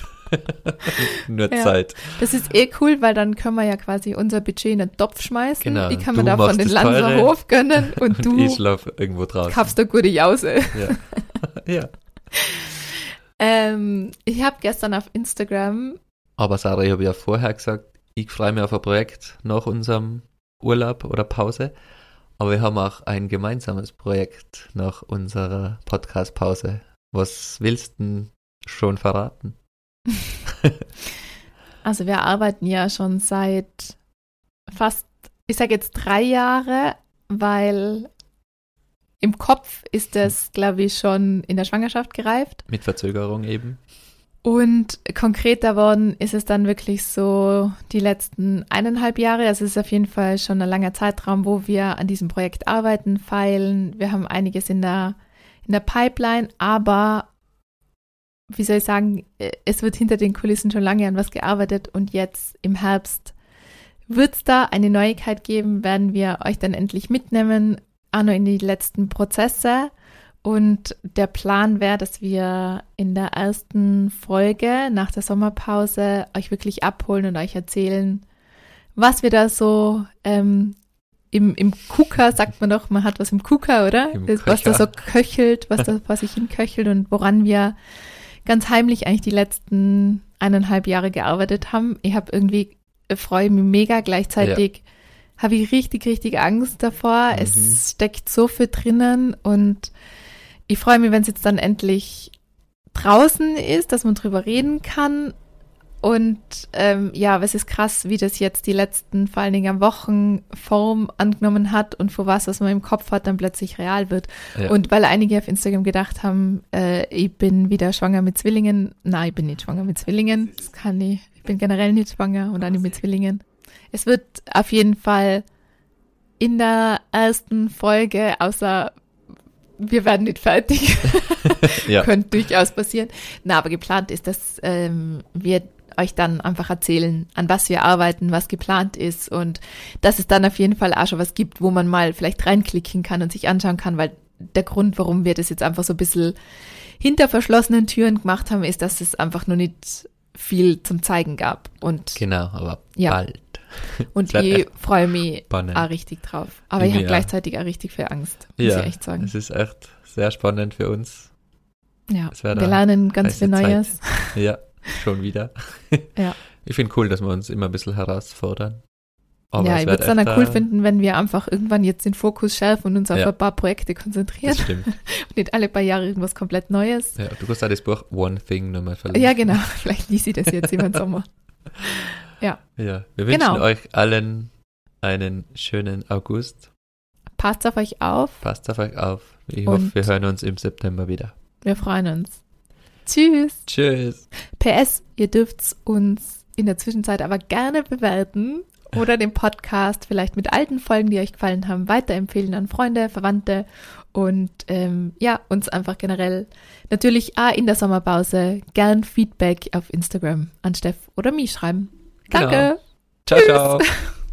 nur Ja. Zeit. Das ist eh cool, weil dann können wir ja quasi unser Budget in den Topf schmeißen. Genau, Ich kann mir du davon machst den das Teure Lanzerhof gönnen und, Und du ich schlafe irgendwo draußen. kaufst eine gute Jause. Ja. Ja. Ähm, ich habe gestern auf Instagram, Aber Sarah, ich habe ja vorher gesagt, ich freue mich auf ein Projekt nach unserem Urlaub oder Pause. Aber wir haben auch ein gemeinsames Projekt nach unserer Podcast-Pause. Was willst du denn schon verraten? Also wir arbeiten ja schon seit fast, ich sage jetzt drei Jahre, weil im Kopf ist es, glaube ich, schon in der Schwangerschaft gereift. Mit Verzögerung eben. Und konkreter worden ist es dann wirklich so die letzten eineinhalb Jahre. Also es ist auf jeden Fall schon ein langer Zeitraum, wo wir an diesem Projekt arbeiten, feilen. Wir haben einiges in der, in der Pipeline, aber wie soll ich sagen, es wird hinter den Kulissen schon lange an was gearbeitet und jetzt im Herbst wird es da eine Neuigkeit geben, werden wir euch dann endlich mitnehmen, auch noch in die letzten Prozesse. Und der Plan wäre, dass wir in der ersten Folge nach der Sommerpause euch wirklich abholen und euch erzählen, was wir da so ähm, im, im Kuka, sagt man doch, man hat was im Kuka, oder? Im Was da so köchelt, was da vor sich hin köchelt und woran wir ganz heimlich eigentlich die letzten eineinhalb Jahre gearbeitet haben. Ich habe irgendwie, freue mich mega, gleichzeitig ja. habe ich richtig, richtig Angst davor. Mhm. Es steckt so viel drinnen und ich freue mich, wenn es jetzt dann endlich draußen ist, dass man drüber reden kann. Und ähm, ja, es ist krass, wie das jetzt die letzten, vor allen Dingen Wochen Form angenommen hat und für was, was man im Kopf hat, dann plötzlich real wird. Ja. Und weil einige auf Instagram gedacht haben, äh, ich bin wieder schwanger mit Zwillingen. Nein, ich bin nicht schwanger mit Zwillingen. Das kann ich. Ich bin generell nicht schwanger und auch nicht mit Zwillingen. Es wird auf jeden Fall in der ersten Folge, außer wir werden nicht fertig, ja. Könnte durchaus passieren. Na, aber geplant ist, dass ähm, wir euch dann einfach erzählen, an was wir arbeiten, was geplant ist und dass es dann auf jeden Fall auch schon was gibt, wo man mal vielleicht reinklicken kann und sich anschauen kann, weil der Grund, warum wir das jetzt einfach so ein bisschen hinter verschlossenen Türen gemacht haben, ist, dass es einfach nur nicht viel zum Zeigen gab. Und genau, aber ja. bald. Und ich freue mich spannend. auch richtig drauf. Aber ich, ich habe gleichzeitig auch richtig viel Angst, muss ja, ich echt sagen. Es ist echt sehr spannend für uns. Ja, wir lernen ganz viel Neues. Zeit. Ja, schon wieder. Ja. Ich finde cool, dass wir uns immer ein bisschen herausfordern. Aber ja, ich würde es dann auch cool finden, wenn wir einfach irgendwann jetzt den Fokus schärfen und uns auf ja. ein paar Projekte konzentrieren. Das stimmt. Und nicht alle paar Jahre irgendwas komplett Neues. Ja, du kannst auch das Buch One Thing nochmal verlinken. Ja, genau. Vielleicht liest ich das jetzt über den Sommer. Ja. Ja, wir wünschen genau. euch allen einen schönen August. Passt auf euch auf. Passt auf euch auf. Ich Und hoffe, wir hören uns im September wieder. Wir freuen uns. Tschüss. Tschüss. P S, ihr dürft uns in der Zwischenzeit aber gerne bewerten oder den Podcast vielleicht mit alten Folgen, die euch gefallen haben, weiterempfehlen an Freunde, Verwandte und ähm, ja, uns einfach generell natürlich auch in der Sommerpause gern Feedback auf Instagram an Steff oder mich schreiben. Danke. Genau. Ciao, ciao.